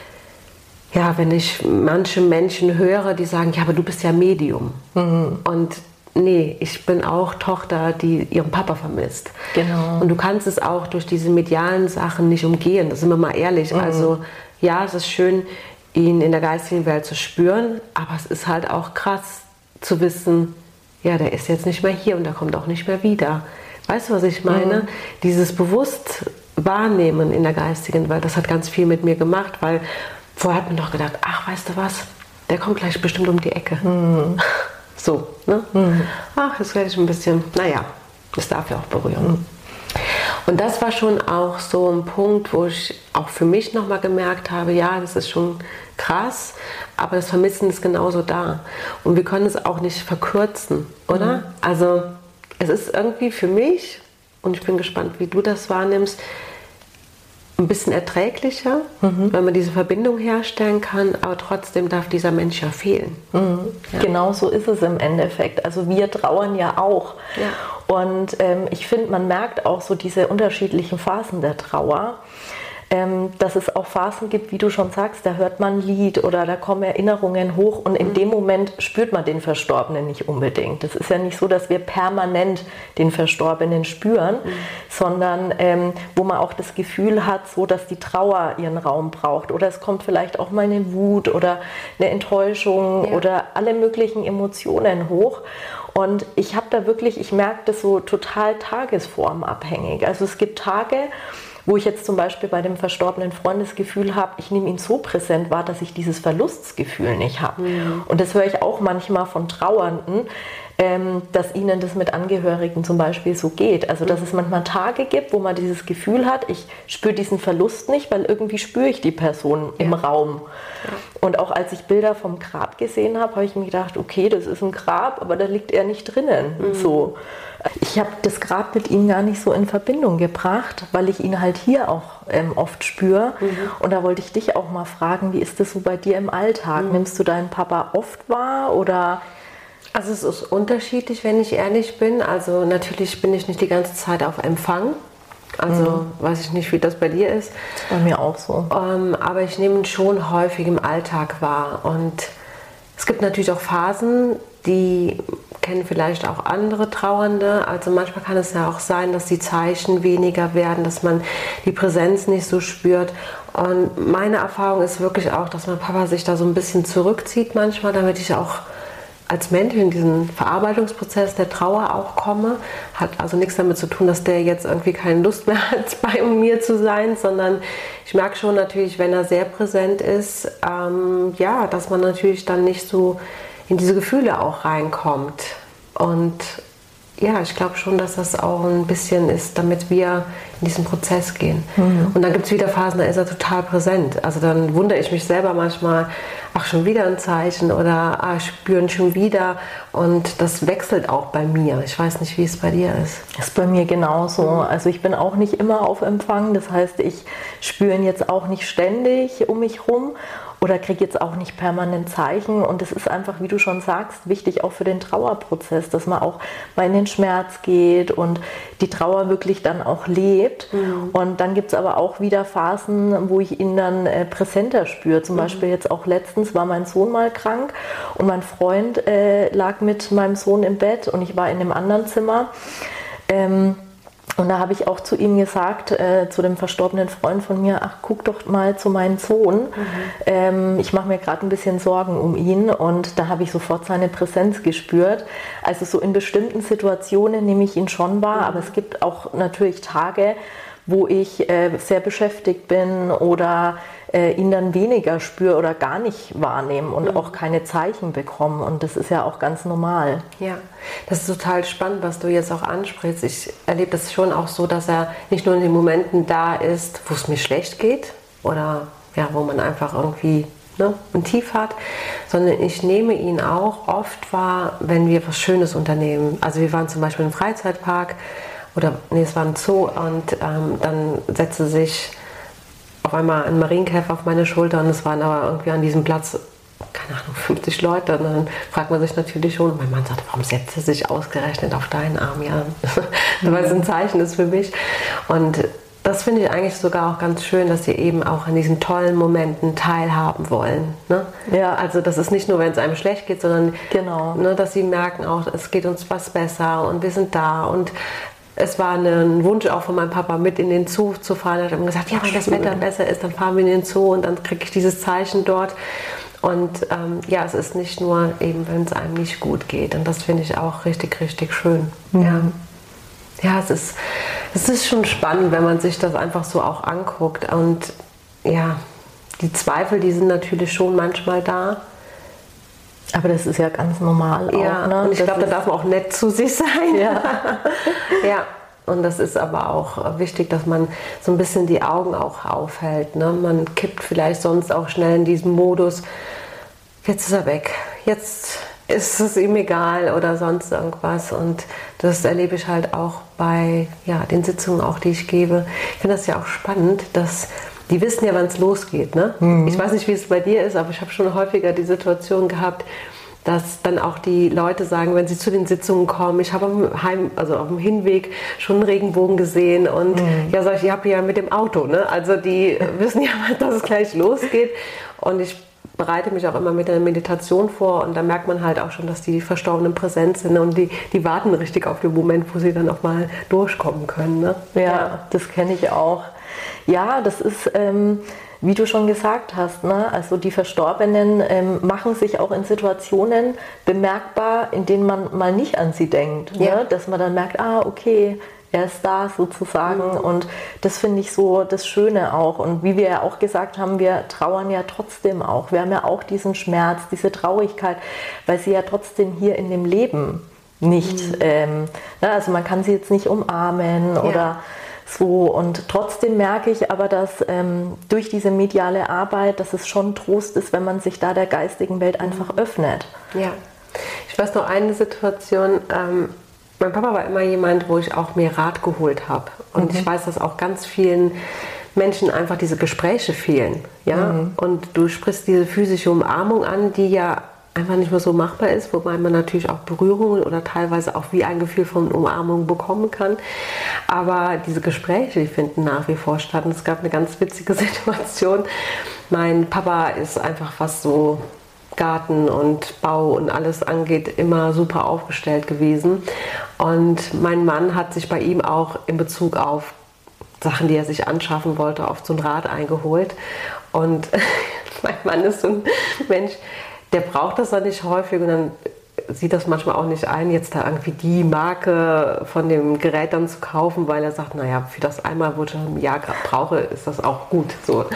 Ja, wenn ich manche Menschen höre, die sagen, ja, aber du bist ja Medium. Mhm. Und nee, ich bin auch Tochter, die ihren Papa vermisst. Genau. Und du kannst es auch durch diese medialen Sachen nicht umgehen, da sind wir mal ehrlich. Mhm. Also ja, es ist schön, ihn in der geistigen Welt zu spüren, aber es ist halt auch krass zu wissen, ja, der ist jetzt nicht mehr hier und der kommt auch nicht mehr wieder. Weißt du, was ich meine? Mhm. Dieses bewusst Wahrnehmen in der geistigen Welt, das hat ganz viel mit mir gemacht, weil vorher hat man doch gedacht, ach, weißt du was, der kommt gleich bestimmt um die Ecke. Mhm. So, ne? Mhm. Ach, jetzt werde ich ein bisschen, naja, das darf ja auch berühren. Mhm. Und das war schon auch so ein Punkt, wo ich auch für mich nochmal gemerkt habe, ja, das ist schon krass, aber das Vermissen ist genauso da. Und wir können es auch nicht verkürzen, oder? Mhm. Also es ist irgendwie für mich, und ich bin gespannt, wie du das wahrnimmst, ein bisschen erträglicher, mhm. weil man diese Verbindung herstellen kann, aber trotzdem darf dieser Mensch ja fehlen. Mhm. Ja. Genau so ist es im Endeffekt. Also wir trauern ja auch. Ja. Und ähm, ich finde, man merkt auch so diese unterschiedlichen Phasen der Trauer. Ähm, dass es auch Phasen gibt, wie du schon sagst, da hört man ein Lied oder da kommen Erinnerungen hoch und in mhm. dem Moment spürt man den Verstorbenen nicht unbedingt. Das ist ja nicht so, dass wir permanent den Verstorbenen spüren, mhm. sondern ähm, wo man auch das Gefühl hat, so dass die Trauer ihren Raum braucht oder es kommt vielleicht auch mal eine Wut oder eine Enttäuschung ja. oder alle möglichen Emotionen hoch. Und ich habe da wirklich, ich merke das so total tagesformabhängig. Also es gibt Tage, wo ich jetzt zum Beispiel bei dem verstorbenen Freund das Gefühl habe, ich nehme ihn so präsent wahr, dass ich dieses Verlustsgefühl nicht habe. Mhm. Und das höre ich auch manchmal von Trauernden, ähm, dass ihnen das mit Angehörigen zum Beispiel so geht. Also dass mhm. es manchmal Tage gibt, wo man dieses Gefühl hat, ich spüre diesen Verlust nicht, weil irgendwie spüre ich die Person ja. im Raum. Ja. Und auch als ich Bilder vom Grab gesehen habe, habe ich mir gedacht, okay, das ist ein Grab, aber da liegt er nicht drinnen. Mhm. So. Ich habe das Grab mit ihm gar nicht so in Verbindung gebracht, weil ich ihn halt hier auch ähm, oft spüre. Mhm. Und da wollte ich dich auch mal fragen, wie ist das so bei dir im Alltag? Mhm. Nimmst du deinen Papa oft wahr oder... Also es ist unterschiedlich, wenn ich ehrlich bin. Also natürlich bin ich nicht die ganze Zeit auf Empfang. Also mhm. weiß ich nicht, wie das bei dir ist. Bei mir auch so. Ähm, aber ich nehme ihn schon häufig im Alltag wahr. Und es gibt natürlich auch Phasen, die kennen vielleicht auch andere Trauernde. Also manchmal kann es ja auch sein, dass die Zeichen weniger werden, dass man die Präsenz nicht so spürt. Und meine Erfahrung ist wirklich auch, dass mein Papa sich da so ein bisschen zurückzieht manchmal, damit ich auch als Mensch in diesen Verarbeitungsprozess der Trauer auch komme. Hat also nichts damit zu tun, dass der jetzt irgendwie keine Lust mehr hat, bei mir zu sein, sondern ich merke schon natürlich, wenn er sehr präsent ist, ähm, ja, dass man natürlich dann nicht so in diese Gefühle auch reinkommt. Und ja, ich glaube schon, dass das auch ein bisschen ist, damit wir in diesen Prozess gehen. Mhm. Und dann gibt es wieder Phasen, da ist er total präsent. Also dann wundere ich mich selber manchmal, ach, schon wieder ein Zeichen oder ah, spüren schon wieder. Und das wechselt auch bei mir. Ich weiß nicht, wie es bei dir ist. Das ist bei mir genauso. Mhm. Also ich bin auch nicht immer auf Empfang. Das heißt, ich spüre ihn jetzt auch nicht ständig um mich rum. Oder kriege jetzt auch nicht permanent Zeichen. Und es ist einfach, wie du schon sagst, wichtig auch für den Trauerprozess, dass man auch mal in den Schmerz geht und die Trauer wirklich dann auch lebt. Mhm. Und dann gibt es aber auch wieder Phasen, wo ich ihn dann äh, präsenter spüre. Zum mhm. Beispiel jetzt auch letztens war mein Sohn mal krank und mein Freund äh, lag mit meinem Sohn im Bett und ich war in einem anderen Zimmer. Ähm, Und da habe ich auch zu ihm gesagt, äh, zu dem verstorbenen Freund von mir, ach, guck doch mal zu meinem Sohn. Mhm. Ähm, ich mache mir gerade ein bisschen Sorgen um ihn. Und da habe ich sofort seine Präsenz gespürt. Also so in bestimmten Situationen nehme ich ihn schon wahr. Mhm. Aber es gibt auch natürlich Tage, wo ich äh, sehr beschäftigt bin oder äh, ihn dann weniger spüre oder gar nicht wahrnehme und mhm. auch keine Zeichen bekomme. Und das ist ja auch ganz normal. Ja, das ist total spannend, was du jetzt auch ansprichst. Ich erlebe das schon auch so, dass er nicht nur in den Momenten da ist, wo es mir schlecht geht oder ja, wo man einfach irgendwie ne, ein Tief hat, sondern ich nehme ihn auch oft wahr, wenn wir was Schönes unternehmen. Also wir waren zum Beispiel im Freizeitpark, oder nee, es war ein Zoo und ähm, dann setzte sich auf einmal ein Marienkäfer auf meine Schulter und es waren aber irgendwie an diesem Platz, keine Ahnung, fünfzig Leute. Und dann fragt man sich natürlich schon, und mein Mann sagt, warum setzt er sich ausgerechnet auf deinen Arm? Ja, weil es ein Zeichen ist für mich. Und das finde ich eigentlich sogar auch ganz schön, dass sie eben auch an diesen tollen Momenten teilhaben wollen. Ne? Ja. Also das ist nicht nur, wenn es einem schlecht geht, sondern genau. ne, dass sie merken auch, es geht uns was besser und wir sind da. Und es war ein Wunsch auch von meinem Papa, mit in den Zoo zu fahren. Er hat immer gesagt, ja, wenn das Wetter besser ist, dann fahren wir in den Zoo und dann kriege ich dieses Zeichen dort. Und ähm, ja, es ist nicht nur eben, wenn es einem nicht gut geht. Und das finde ich auch richtig, richtig schön. Mhm. Ja, ja es, ist, es ist schon spannend, wenn man sich das einfach so auch anguckt. Und ja, die Zweifel, die sind natürlich schon manchmal da. Aber das ist ja ganz normal auch. Ja, ne? Und ich glaube, da darf man auch nett zu sich sein. Ja. Ja, und das ist aber auch wichtig, dass man so ein bisschen die Augen auch aufhält. Ne? Man kippt vielleicht sonst auch schnell in diesen Modus, jetzt ist er weg, jetzt ist es ihm egal oder sonst irgendwas. Und das erlebe ich halt auch bei ja, den Sitzungen, auch die ich gebe. Ich finde das ja auch spannend, dass die wissen ja, wann es losgeht. Ne? Mhm. Ich weiß nicht, wie es bei dir ist, aber ich habe schon häufiger die Situation gehabt, dass dann auch die Leute sagen, wenn sie zu den Sitzungen kommen, ich habe am Heim, also auf dem Hinweg schon einen Regenbogen gesehen und mhm. ja, sag ich, ich habe ja mit dem Auto. Ne? Also die wissen ja, dass es gleich losgeht. Und ich bereite mich auch immer mit der Meditation vor und da merkt man halt auch schon, dass die Verstorbenen präsent sind und die, die warten richtig auf den Moment, wo sie dann auch mal durchkommen können. Ne? Ja, ja, das kenne ich auch. Ja, das ist, ähm, wie du schon gesagt hast, ne? Also die Verstorbenen ähm, machen sich auch in Situationen bemerkbar, in denen man mal nicht an sie denkt. Ja. Ne? Dass man dann merkt, ah, okay, er ist da sozusagen. Mhm. Und das finde ich so das Schöne auch. Und wie wir ja auch gesagt haben, wir trauern ja trotzdem auch. Wir haben ja auch diesen Schmerz, diese Traurigkeit, weil sie ja trotzdem hier in dem Leben nicht, mhm. ähm, ne? Also man kann sie jetzt nicht umarmen ja. oder so, und trotzdem merke ich aber, dass ähm, durch diese mediale Arbeit, dass es schon Trost ist, wenn man sich da der geistigen Welt einfach öffnet. Ja, ich weiß noch eine Situation, ähm, mein Papa war immer jemand, wo ich auch mir Rat geholt habe. Und mhm. ich weiß, dass auch ganz vielen Menschen einfach diese Gespräche fehlen. Ja? Mhm. Und du sprichst diese physische Umarmung an, die ja einfach nicht mehr so machbar ist, wobei man natürlich auch Berührungen oder teilweise auch wie ein Gefühl von Umarmung bekommen kann. Aber diese Gespräche, die finden nach wie vor statt. Und es gab eine ganz witzige Situation. Mein Papa ist einfach, was so Garten und Bau und alles angeht, immer super aufgestellt gewesen. Und mein Mann hat sich bei ihm auch in Bezug auf Sachen, die er sich anschaffen wollte, auf so ein Rad eingeholt. Und mein Mann ist so ein Mensch, der braucht das dann nicht häufig und dann sieht das manchmal auch nicht ein, jetzt da irgendwie die Marke von dem Gerät dann zu kaufen, weil er sagt, naja, für das einmal, wo ich im Jahr brauche, ist das auch gut. So.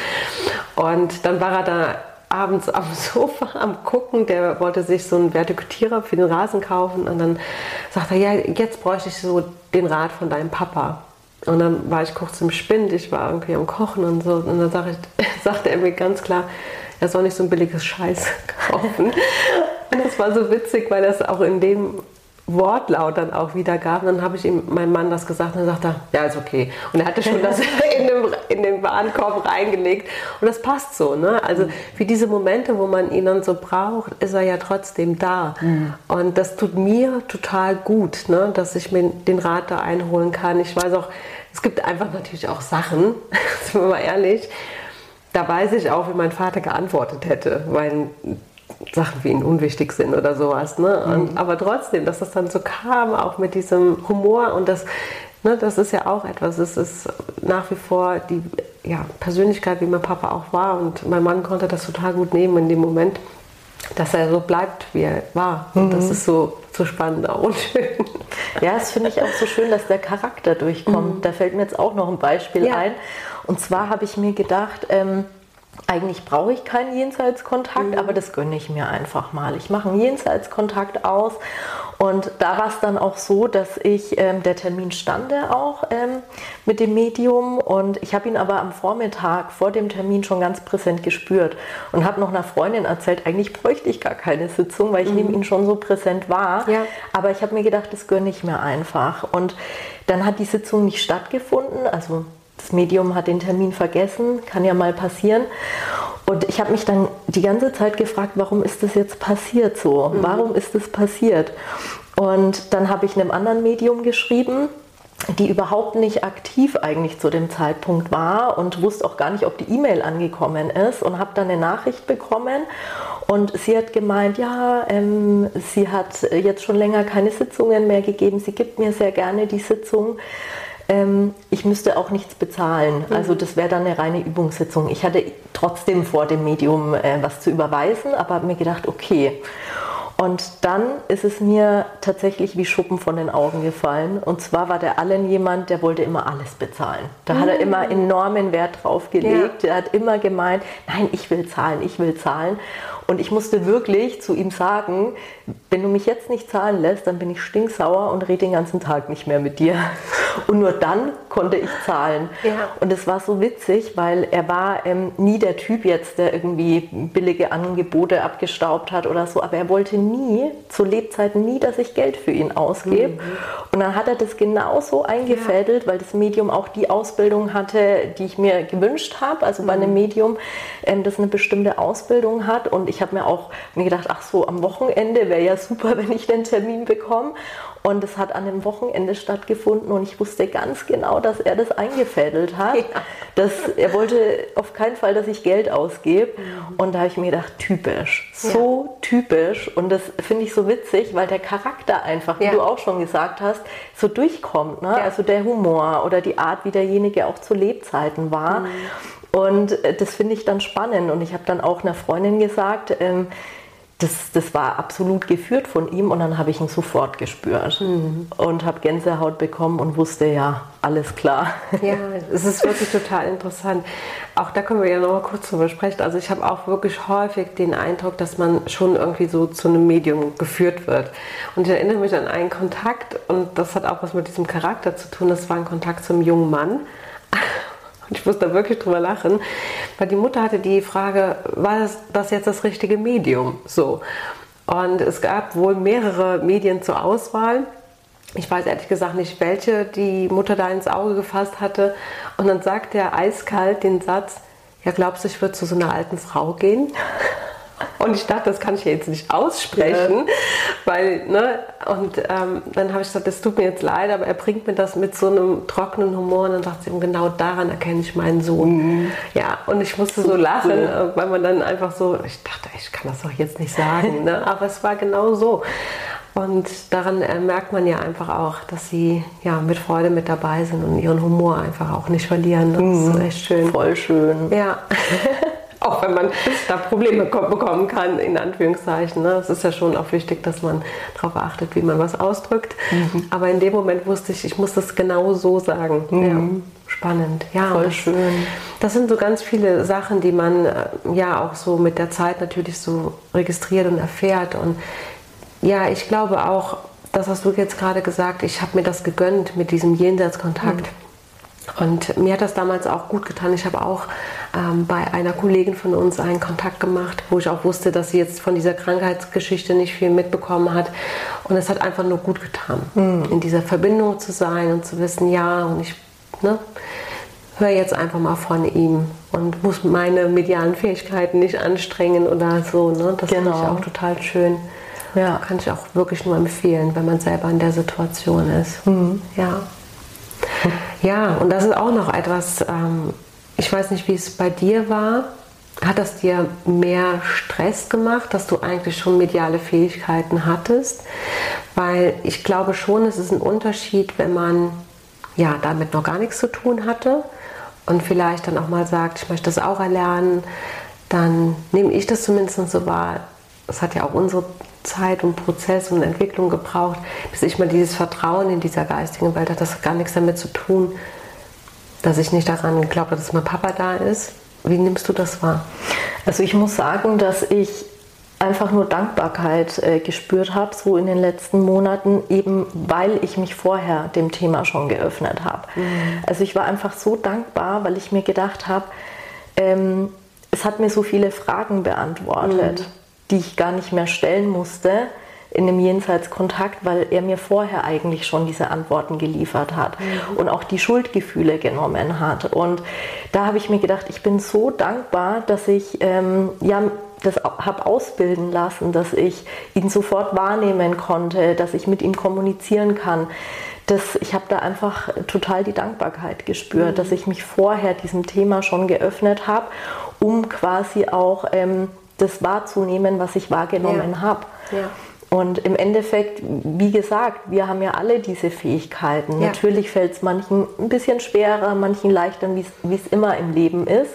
Und dann war er da abends am Sofa am Gucken, der wollte sich so einen Vertikutierer für den Rasen kaufen und dann sagt er, ja, jetzt bräuchte ich so den Rat von deinem Papa. Und dann war ich kurz im Spind, ich war irgendwie am Kochen und so und dann sag ich, sagte er mir ganz klar, er soll nicht so ein billiges Scheiß kaufen. Und das war so witzig, weil das auch in dem Wortlaut dann auch wieder gab. Und dann habe ich ihm, meinem Mann das gesagt und dann sagte er, ja, ist okay. Und er hatte schon das in den, in den Warenkorb reingelegt. Und das passt so. Ne? Also für diese Momente, wo man ihn dann so braucht, ist er ja trotzdem da. Mhm. Und das tut mir total gut, ne? Dass ich mir den Rat da einholen kann. Ich weiß auch, es gibt einfach natürlich auch Sachen, sind wir mal ehrlich, da weiß ich auch, wie mein Vater geantwortet hätte, weil Sachen für ihn unwichtig sind oder sowas. Ne? Und, mhm. Aber trotzdem, dass das dann so kam, auch mit diesem Humor und das, ne, das ist ja auch etwas, es ist nach wie vor die ja, Persönlichkeit, wie mein Papa auch war und mein Mann konnte das total gut nehmen in dem Moment, dass er so bleibt, wie er war. Und mhm. das ist so, so spannend auch und schön. Ja, das finde ich auch so schön, dass der Charakter durchkommt. Mhm. Da fällt mir jetzt auch noch ein Beispiel ja. ein. Und zwar habe ich mir gedacht, ähm, eigentlich brauche ich keinen Jenseitskontakt, mhm. aber das gönne ich mir einfach mal. Ich mache einen Jenseitskontakt aus und da war es dann auch so, dass ich, ähm, der Termin stande auch ähm, mit dem Medium und ich habe ihn aber am Vormittag vor dem Termin schon ganz präsent gespürt und habe noch einer Freundin erzählt, eigentlich bräuchte ich gar keine Sitzung, weil ich mhm. neben ihn schon so präsent war, ja. aber ich habe mir gedacht, das gönne ich mir einfach und dann hat die Sitzung nicht stattgefunden, also das Medium hat den Termin vergessen, kann ja mal passieren. Und ich habe mich dann die ganze Zeit gefragt, warum ist das jetzt passiert so? Mhm. Warum ist das passiert? Und dann habe ich einem anderen Medium geschrieben, die überhaupt nicht aktiv eigentlich zu dem Zeitpunkt war und wusste auch gar nicht, ob die E-Mail angekommen ist und habe dann eine Nachricht bekommen. Und sie hat gemeint, ja, ähm, sie hat jetzt schon länger keine Sitzungen mehr gegeben, sie gibt mir sehr gerne die Sitzung. Ich müsste auch nichts bezahlen, also das wäre dann eine reine Übungssitzung. Ich hatte trotzdem vor dem Medium äh, was zu überweisen, aber habe mir gedacht, okay. Und dann ist es mir tatsächlich wie Schuppen von den Augen gefallen. Und zwar war der Allen jemand, der wollte immer alles bezahlen. Da mhm. hat er immer enormen Wert drauf gelegt. Ja. Er hat immer gemeint, nein, ich will zahlen, ich will zahlen. Und ich musste wirklich zu ihm sagen, wenn du mich jetzt nicht zahlen lässt, dann bin ich stinksauer und rede den ganzen Tag nicht mehr mit dir. Und nur dann konnte ich zahlen. Ja. Und es war so witzig, weil er war ähm, nie der Typ jetzt, der irgendwie billige Angebote abgestaubt hat oder so. Aber er wollte nie, zu Lebzeiten nie, dass ich Geld für ihn ausgebe. Mhm. Und dann hat er das genauso eingefädelt, ja. weil das Medium auch die Ausbildung hatte, die ich mir gewünscht habe. Also mhm. bei einem Medium, ähm, das eine bestimmte Ausbildung hat. Und ich habe mir auch mir gedacht, ach so, am Wochenende wäre ja super, wenn ich den Termin bekomme. Und es hat an dem Wochenende stattgefunden und ich wusste ganz genau, dass er das eingefädelt hat. Ja. Dass, er wollte auf keinen Fall, dass ich Geld ausgebe. Mhm. Und da habe ich mir gedacht, typisch, so ja. typisch. Und das finde ich so witzig, weil der Charakter einfach, wie ja. du auch schon gesagt hast, so durchkommt. Ne? Ja. Also der Humor oder die Art, wie derjenige auch zu Lebzeiten war. Mhm. Und das finde ich dann spannend. Und ich habe dann auch einer Freundin gesagt, ähm, Das, das war absolut geführt von ihm und dann habe ich ihn sofort gespürt mhm. und habe Gänsehaut bekommen und wusste, ja, alles klar. Ja, es ist wirklich total interessant. Auch da können wir ja noch mal kurz drüber sprechen. Also ich habe auch wirklich häufig den Eindruck, dass man schon irgendwie so zu einem Medium geführt wird. Und ich erinnere mich an einen Kontakt und das hat auch was mit diesem Charakter zu tun. Das war ein Kontakt zum jungen Mann. Und ich musste da wirklich drüber lachen, weil die Mutter hatte die Frage, war das, das jetzt das richtige Medium? So. Und es gab wohl mehrere Medien zur Auswahl. Ich weiß ehrlich gesagt nicht, welche die Mutter da ins Auge gefasst hatte. Und dann sagt er eiskalt den Satz, ja, glaubst du, ich würde zu so einer alten Frau gehen? Und ich dachte, das kann ich jetzt nicht aussprechen, ja. weil, ne, und ähm, dann habe ich gesagt, das tut mir jetzt leid, aber er bringt mir das mit so einem trockenen Humor und dann sagt sie, genau daran erkenne ich meinen Sohn. Mhm. Ja, und ich musste so lachen, ja. weil man dann einfach so, ich dachte, ich kann das doch jetzt nicht sagen, ne, aber es war genau so. Und daran äh, merkt man ja einfach auch, dass sie ja mit Freude mit dabei sind und ihren Humor einfach auch nicht verlieren. Das mhm. ist echt schön. Voll schön. Ja. Auch wenn man da Probleme bekommen kann, in Anführungszeichen. Ne? Es ist ja schon auch wichtig, dass man darauf achtet, wie man was ausdrückt. Mhm. Aber in dem Moment wusste ich, ich muss das genau so sagen. Mhm. Ja, spannend. Ja, voll das, schön. Das sind so ganz viele Sachen, die man ja auch so mit der Zeit natürlich so registriert und erfährt. Und ja, ich glaube auch, das hast du jetzt gerade gesagt, ich habe mir das gegönnt mit diesem Jenseitskontakt. Mhm. Und mir hat das damals auch gut getan. Ich habe auch ähm, bei einer Kollegin von uns einen Kontakt gemacht, wo ich auch wusste, dass sie jetzt von dieser Krankheitsgeschichte nicht viel mitbekommen hat. Und es hat einfach nur gut getan, mhm. in dieser Verbindung zu sein und zu wissen, ja, und ich ne, höre jetzt einfach mal von ihm und muss meine medialen Fähigkeiten nicht anstrengen oder so. Ne? Das genau. finde ich auch total schön. Ja. Kann ich auch wirklich nur empfehlen, wenn man selber in der Situation ist. Mhm. Ja. Ja, und das ist auch noch etwas, ähm, ich weiß nicht, wie es bei dir war. Hat das dir mehr Stress gemacht, dass du eigentlich schon mediale Fähigkeiten hattest? Weil ich glaube schon, es ist ein Unterschied, wenn man ja, damit noch gar nichts zu tun hatte und vielleicht dann auch mal sagt, ich möchte das auch erlernen. Dann nehme ich das zumindest so wahr. Es hat ja auch unsere Zeit und Prozess und Entwicklung gebraucht, bis ich mal dieses Vertrauen in dieser geistigen Welt hatte. Das hat gar nichts damit zu tun, dass ich nicht daran geglaubt habe, dass mein Papa da ist. Wie nimmst du das wahr? Also ich muss sagen, dass ich einfach nur Dankbarkeit äh, gespürt habe, so in den letzten Monaten, eben weil ich mich vorher dem Thema schon geöffnet habe. Mhm. Also ich war einfach so dankbar, weil ich mir gedacht habe, ähm, es hat mir so viele Fragen beantwortet, mhm. die ich gar nicht mehr stellen musste in dem Jenseitskontakt, weil er mir vorher eigentlich schon diese Antworten geliefert hat mhm. und auch die Schuldgefühle genommen hat. Und da habe ich mir gedacht, ich bin so dankbar, dass ich ähm, ja, das habe ausbilden lassen, dass ich ihn sofort wahrnehmen konnte, dass ich mit ihm kommunizieren kann. Das, ich habe da einfach total die Dankbarkeit gespürt, mhm. dass ich mich vorher diesem Thema schon geöffnet habe, um quasi auch ähm, das wahrzunehmen, was ich wahrgenommen ja. habe. Ja. Und im Endeffekt, wie gesagt, wir haben ja alle diese Fähigkeiten. Ja. Natürlich fällt es manchen ein bisschen schwerer, manchen leichter, wie es immer im Leben ist.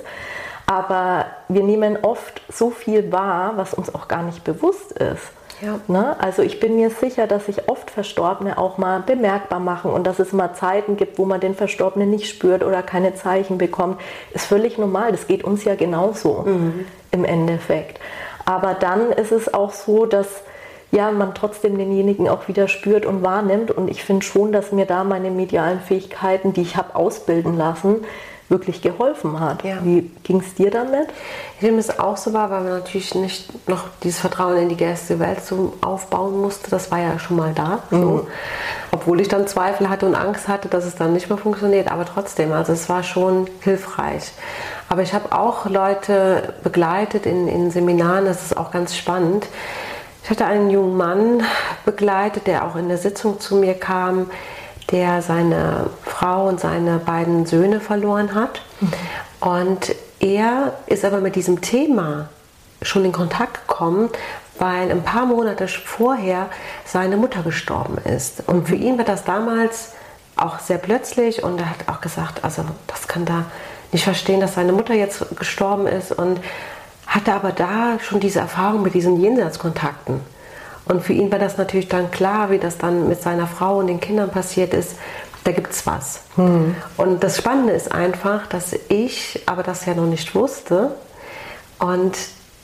Aber wir nehmen oft so viel wahr, was uns auch gar nicht bewusst ist. Ja. Ne? Also ich bin mir sicher, dass sich oft Verstorbene auch mal bemerkbar machen und dass es mal Zeiten gibt, wo man den Verstorbenen nicht spürt oder keine Zeichen bekommt, ist völlig normal. Das geht uns ja genauso mhm. im Endeffekt. Aber dann ist es auch so, dass ja, man trotzdem denjenigen auch wieder spürt und wahrnimmt. Und ich finde schon, dass mir da meine medialen Fähigkeiten, die ich habe ausbilden lassen, wirklich geholfen hat. Ja. Wie ging es dir damit? Ich nehme es auch so wahr, weil man natürlich nicht noch dieses Vertrauen in die geistige Welt so aufbauen musste. Das war ja schon mal da. Mhm. So. Obwohl ich dann Zweifel hatte und Angst hatte, dass es dann nicht mehr funktioniert. Aber trotzdem, also es war schon hilfreich. Aber ich habe auch Leute begleitet in, in Seminaren, das ist auch ganz spannend. Ich hatte einen jungen Mann begleitet, der auch in der Sitzung zu mir kam, der seine Frau und seine beiden Söhne verloren hat. Mhm. Und er ist aber mit diesem Thema schon in Kontakt gekommen, weil ein paar Monate vorher seine Mutter gestorben ist. Und für ihn war das damals auch sehr plötzlich und er hat auch gesagt, also das kann da nicht verstehen, dass seine Mutter jetzt gestorben ist, und hatte aber da schon diese Erfahrung mit diesen Jenseitskontakten. Und für ihn war das natürlich dann klar, wie das dann mit seiner Frau und den Kindern passiert ist. Da gibt es was. Hm. Und das Spannende ist einfach, dass ich aber das ja noch nicht wusste. Und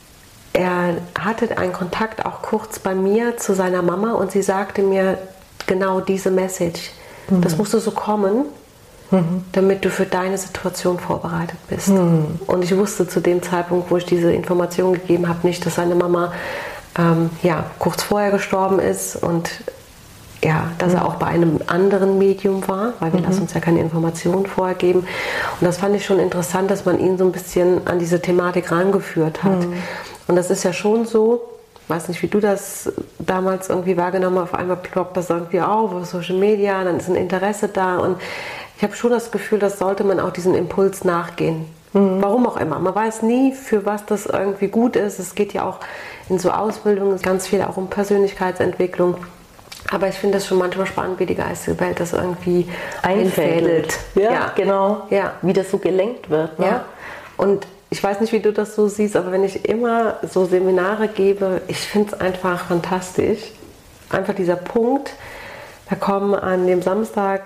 er hatte einen Kontakt auch kurz bei mir zu seiner Mama und sie sagte mir genau diese Message. Hm. Das musste so kommen, mhm. damit du für deine Situation vorbereitet bist. Mhm. Und ich wusste zu dem Zeitpunkt, wo ich diese Information gegeben habe, nicht, dass seine Mama ähm, ja, kurz vorher gestorben ist und ja, dass mhm. er auch bei einem anderen Medium war, weil wir mhm. lassen uns ja keine Informationen vorher geben. Und das fand ich schon interessant, dass man ihn so ein bisschen an diese Thematik rangeführt hat. Mhm. Und das ist ja schon so, ich weiß nicht, wie du das damals irgendwie wahrgenommen hast, auf einmal ploppt das irgendwie auf, auf Social Media, dann ist ein Interesse da und ich habe schon das Gefühl, das sollte man auch diesen Impuls nachgehen. Mhm. Warum auch immer. Man weiß nie, für was das irgendwie gut ist. Es geht ja auch in so Ausbildungen ganz viel auch um Persönlichkeitsentwicklung. Aber ich finde das schon manchmal spannend, wie die geistige Welt das irgendwie einfädelt. Ja, ja, genau. Ja. Wie das so gelenkt wird. Ne? Ja. Und ich weiß nicht, wie du das so siehst, aber wenn ich immer so Seminare gebe, ich finde es einfach fantastisch. Einfach dieser Punkt, da kommen an dem Samstag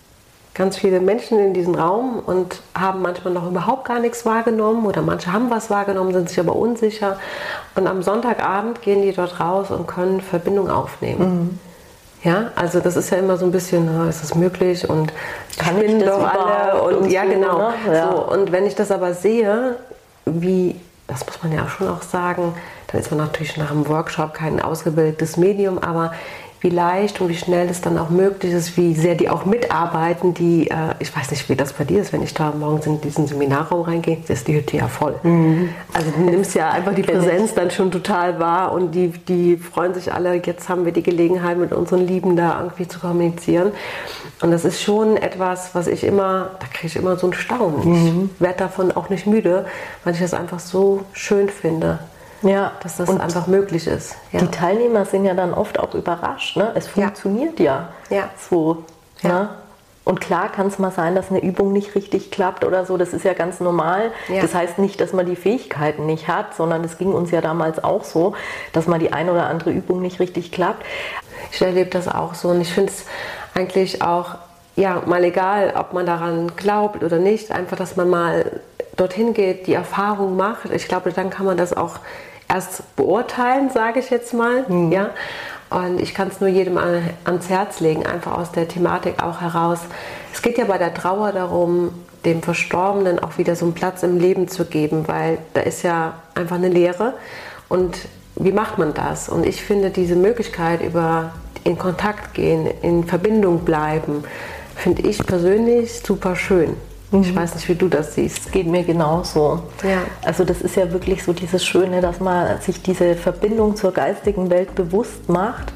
ganz viele Menschen in diesen Raum und haben manchmal noch überhaupt gar nichts wahrgenommen oder manche haben was wahrgenommen, sind sich aber unsicher. Und am Sonntagabend gehen die dort raus und können Verbindung aufnehmen. Mhm. Ja, also das ist ja immer so ein bisschen, ist das möglich und kann ich das doch alle und, und ja, so, genau. Ne? Ja. So, und wenn ich das aber sehe, wie, das muss man ja auch schon auch sagen, dann ist man natürlich nach einem Workshop kein ausgebildetes Medium, aber wie leicht und wie schnell es dann auch möglich ist, wie sehr die auch mitarbeiten, die, äh, ich weiß nicht, wie das bei dir ist, wenn ich da morgens in diesen Seminarraum reingehe, ist die Hütte ja voll. Mhm. Also du nimmst ja einfach die Präsenz dann schon total wahr und die, die freuen sich alle, jetzt haben wir die Gelegenheit, mit unseren Lieben da irgendwie zu kommunizieren. Und das ist schon etwas, was ich immer, da kriege ich immer so ein Staunen. Mhm. Ich werde davon auch nicht müde, weil ich das einfach so schön finde. Ja, dass das und einfach möglich ist. Ja. Die Teilnehmer sind ja dann oft auch überrascht. Ne? Es funktioniert ja, ja. ja. so. Ja. Ne? Und klar kann es mal sein, dass eine Übung nicht richtig klappt oder so. Das ist ja ganz normal. Ja. Das heißt nicht, dass man die Fähigkeiten nicht hat, sondern es ging uns ja damals auch so, dass mal die eine oder andere Übung nicht richtig klappt. Ich erlebe das auch so und ich finde es eigentlich auch, ja, mal egal, ob man daran glaubt oder nicht, einfach, dass man mal dorthin geht, die Erfahrung macht. Ich glaube, dann kann man das auch erst beurteilen, sage ich jetzt mal. Mhm. Ja? Und ich kann es nur jedem an, ans Herz legen, einfach aus der Thematik auch heraus. Es geht ja bei der Trauer darum, dem Verstorbenen auch wieder so einen Platz im Leben zu geben, weil da ist ja einfach eine Leere. Und wie macht man das? Und ich finde diese Möglichkeit über in Kontakt gehen, in Verbindung bleiben, finde ich persönlich super schön. Ich weiß nicht, wie du das siehst. Es geht mir genauso. Ja. Also das ist ja wirklich so dieses Schöne, dass man sich diese Verbindung zur geistigen Welt bewusst macht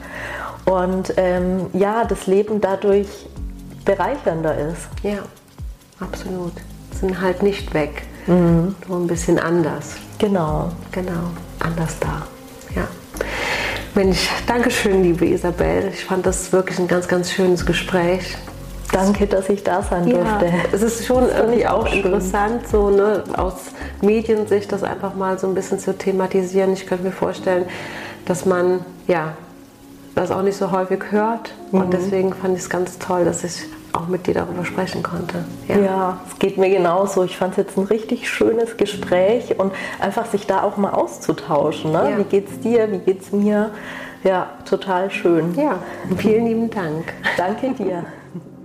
und ähm, ja, das Leben dadurch bereichernder ist. Ja, absolut. Sind halt nicht weg, mhm. nur ein bisschen anders. Genau. Genau, anders da. Ja. Mensch, danke schön, liebe Isabel. Ich fand das wirklich ein ganz, ganz schönes Gespräch. Danke, dass ich da sein durfte. Ja, es ist schon irgendwie auch interessant, so, ne, aus Mediensicht das einfach mal so ein bisschen zu thematisieren. Ich könnte mir vorstellen, dass man ja, das auch nicht so häufig hört. Mhm. Und deswegen fand ich es ganz toll, dass ich auch mit dir darüber sprechen konnte. Ja, ja, es geht mir genauso. Ich fand es jetzt ein richtig schönes Gespräch und einfach sich da auch mal auszutauschen. Ne? Ja. Wie geht's dir, wie geht's mir? Ja, total schön. Ja, vielen lieben Dank. Danke dir.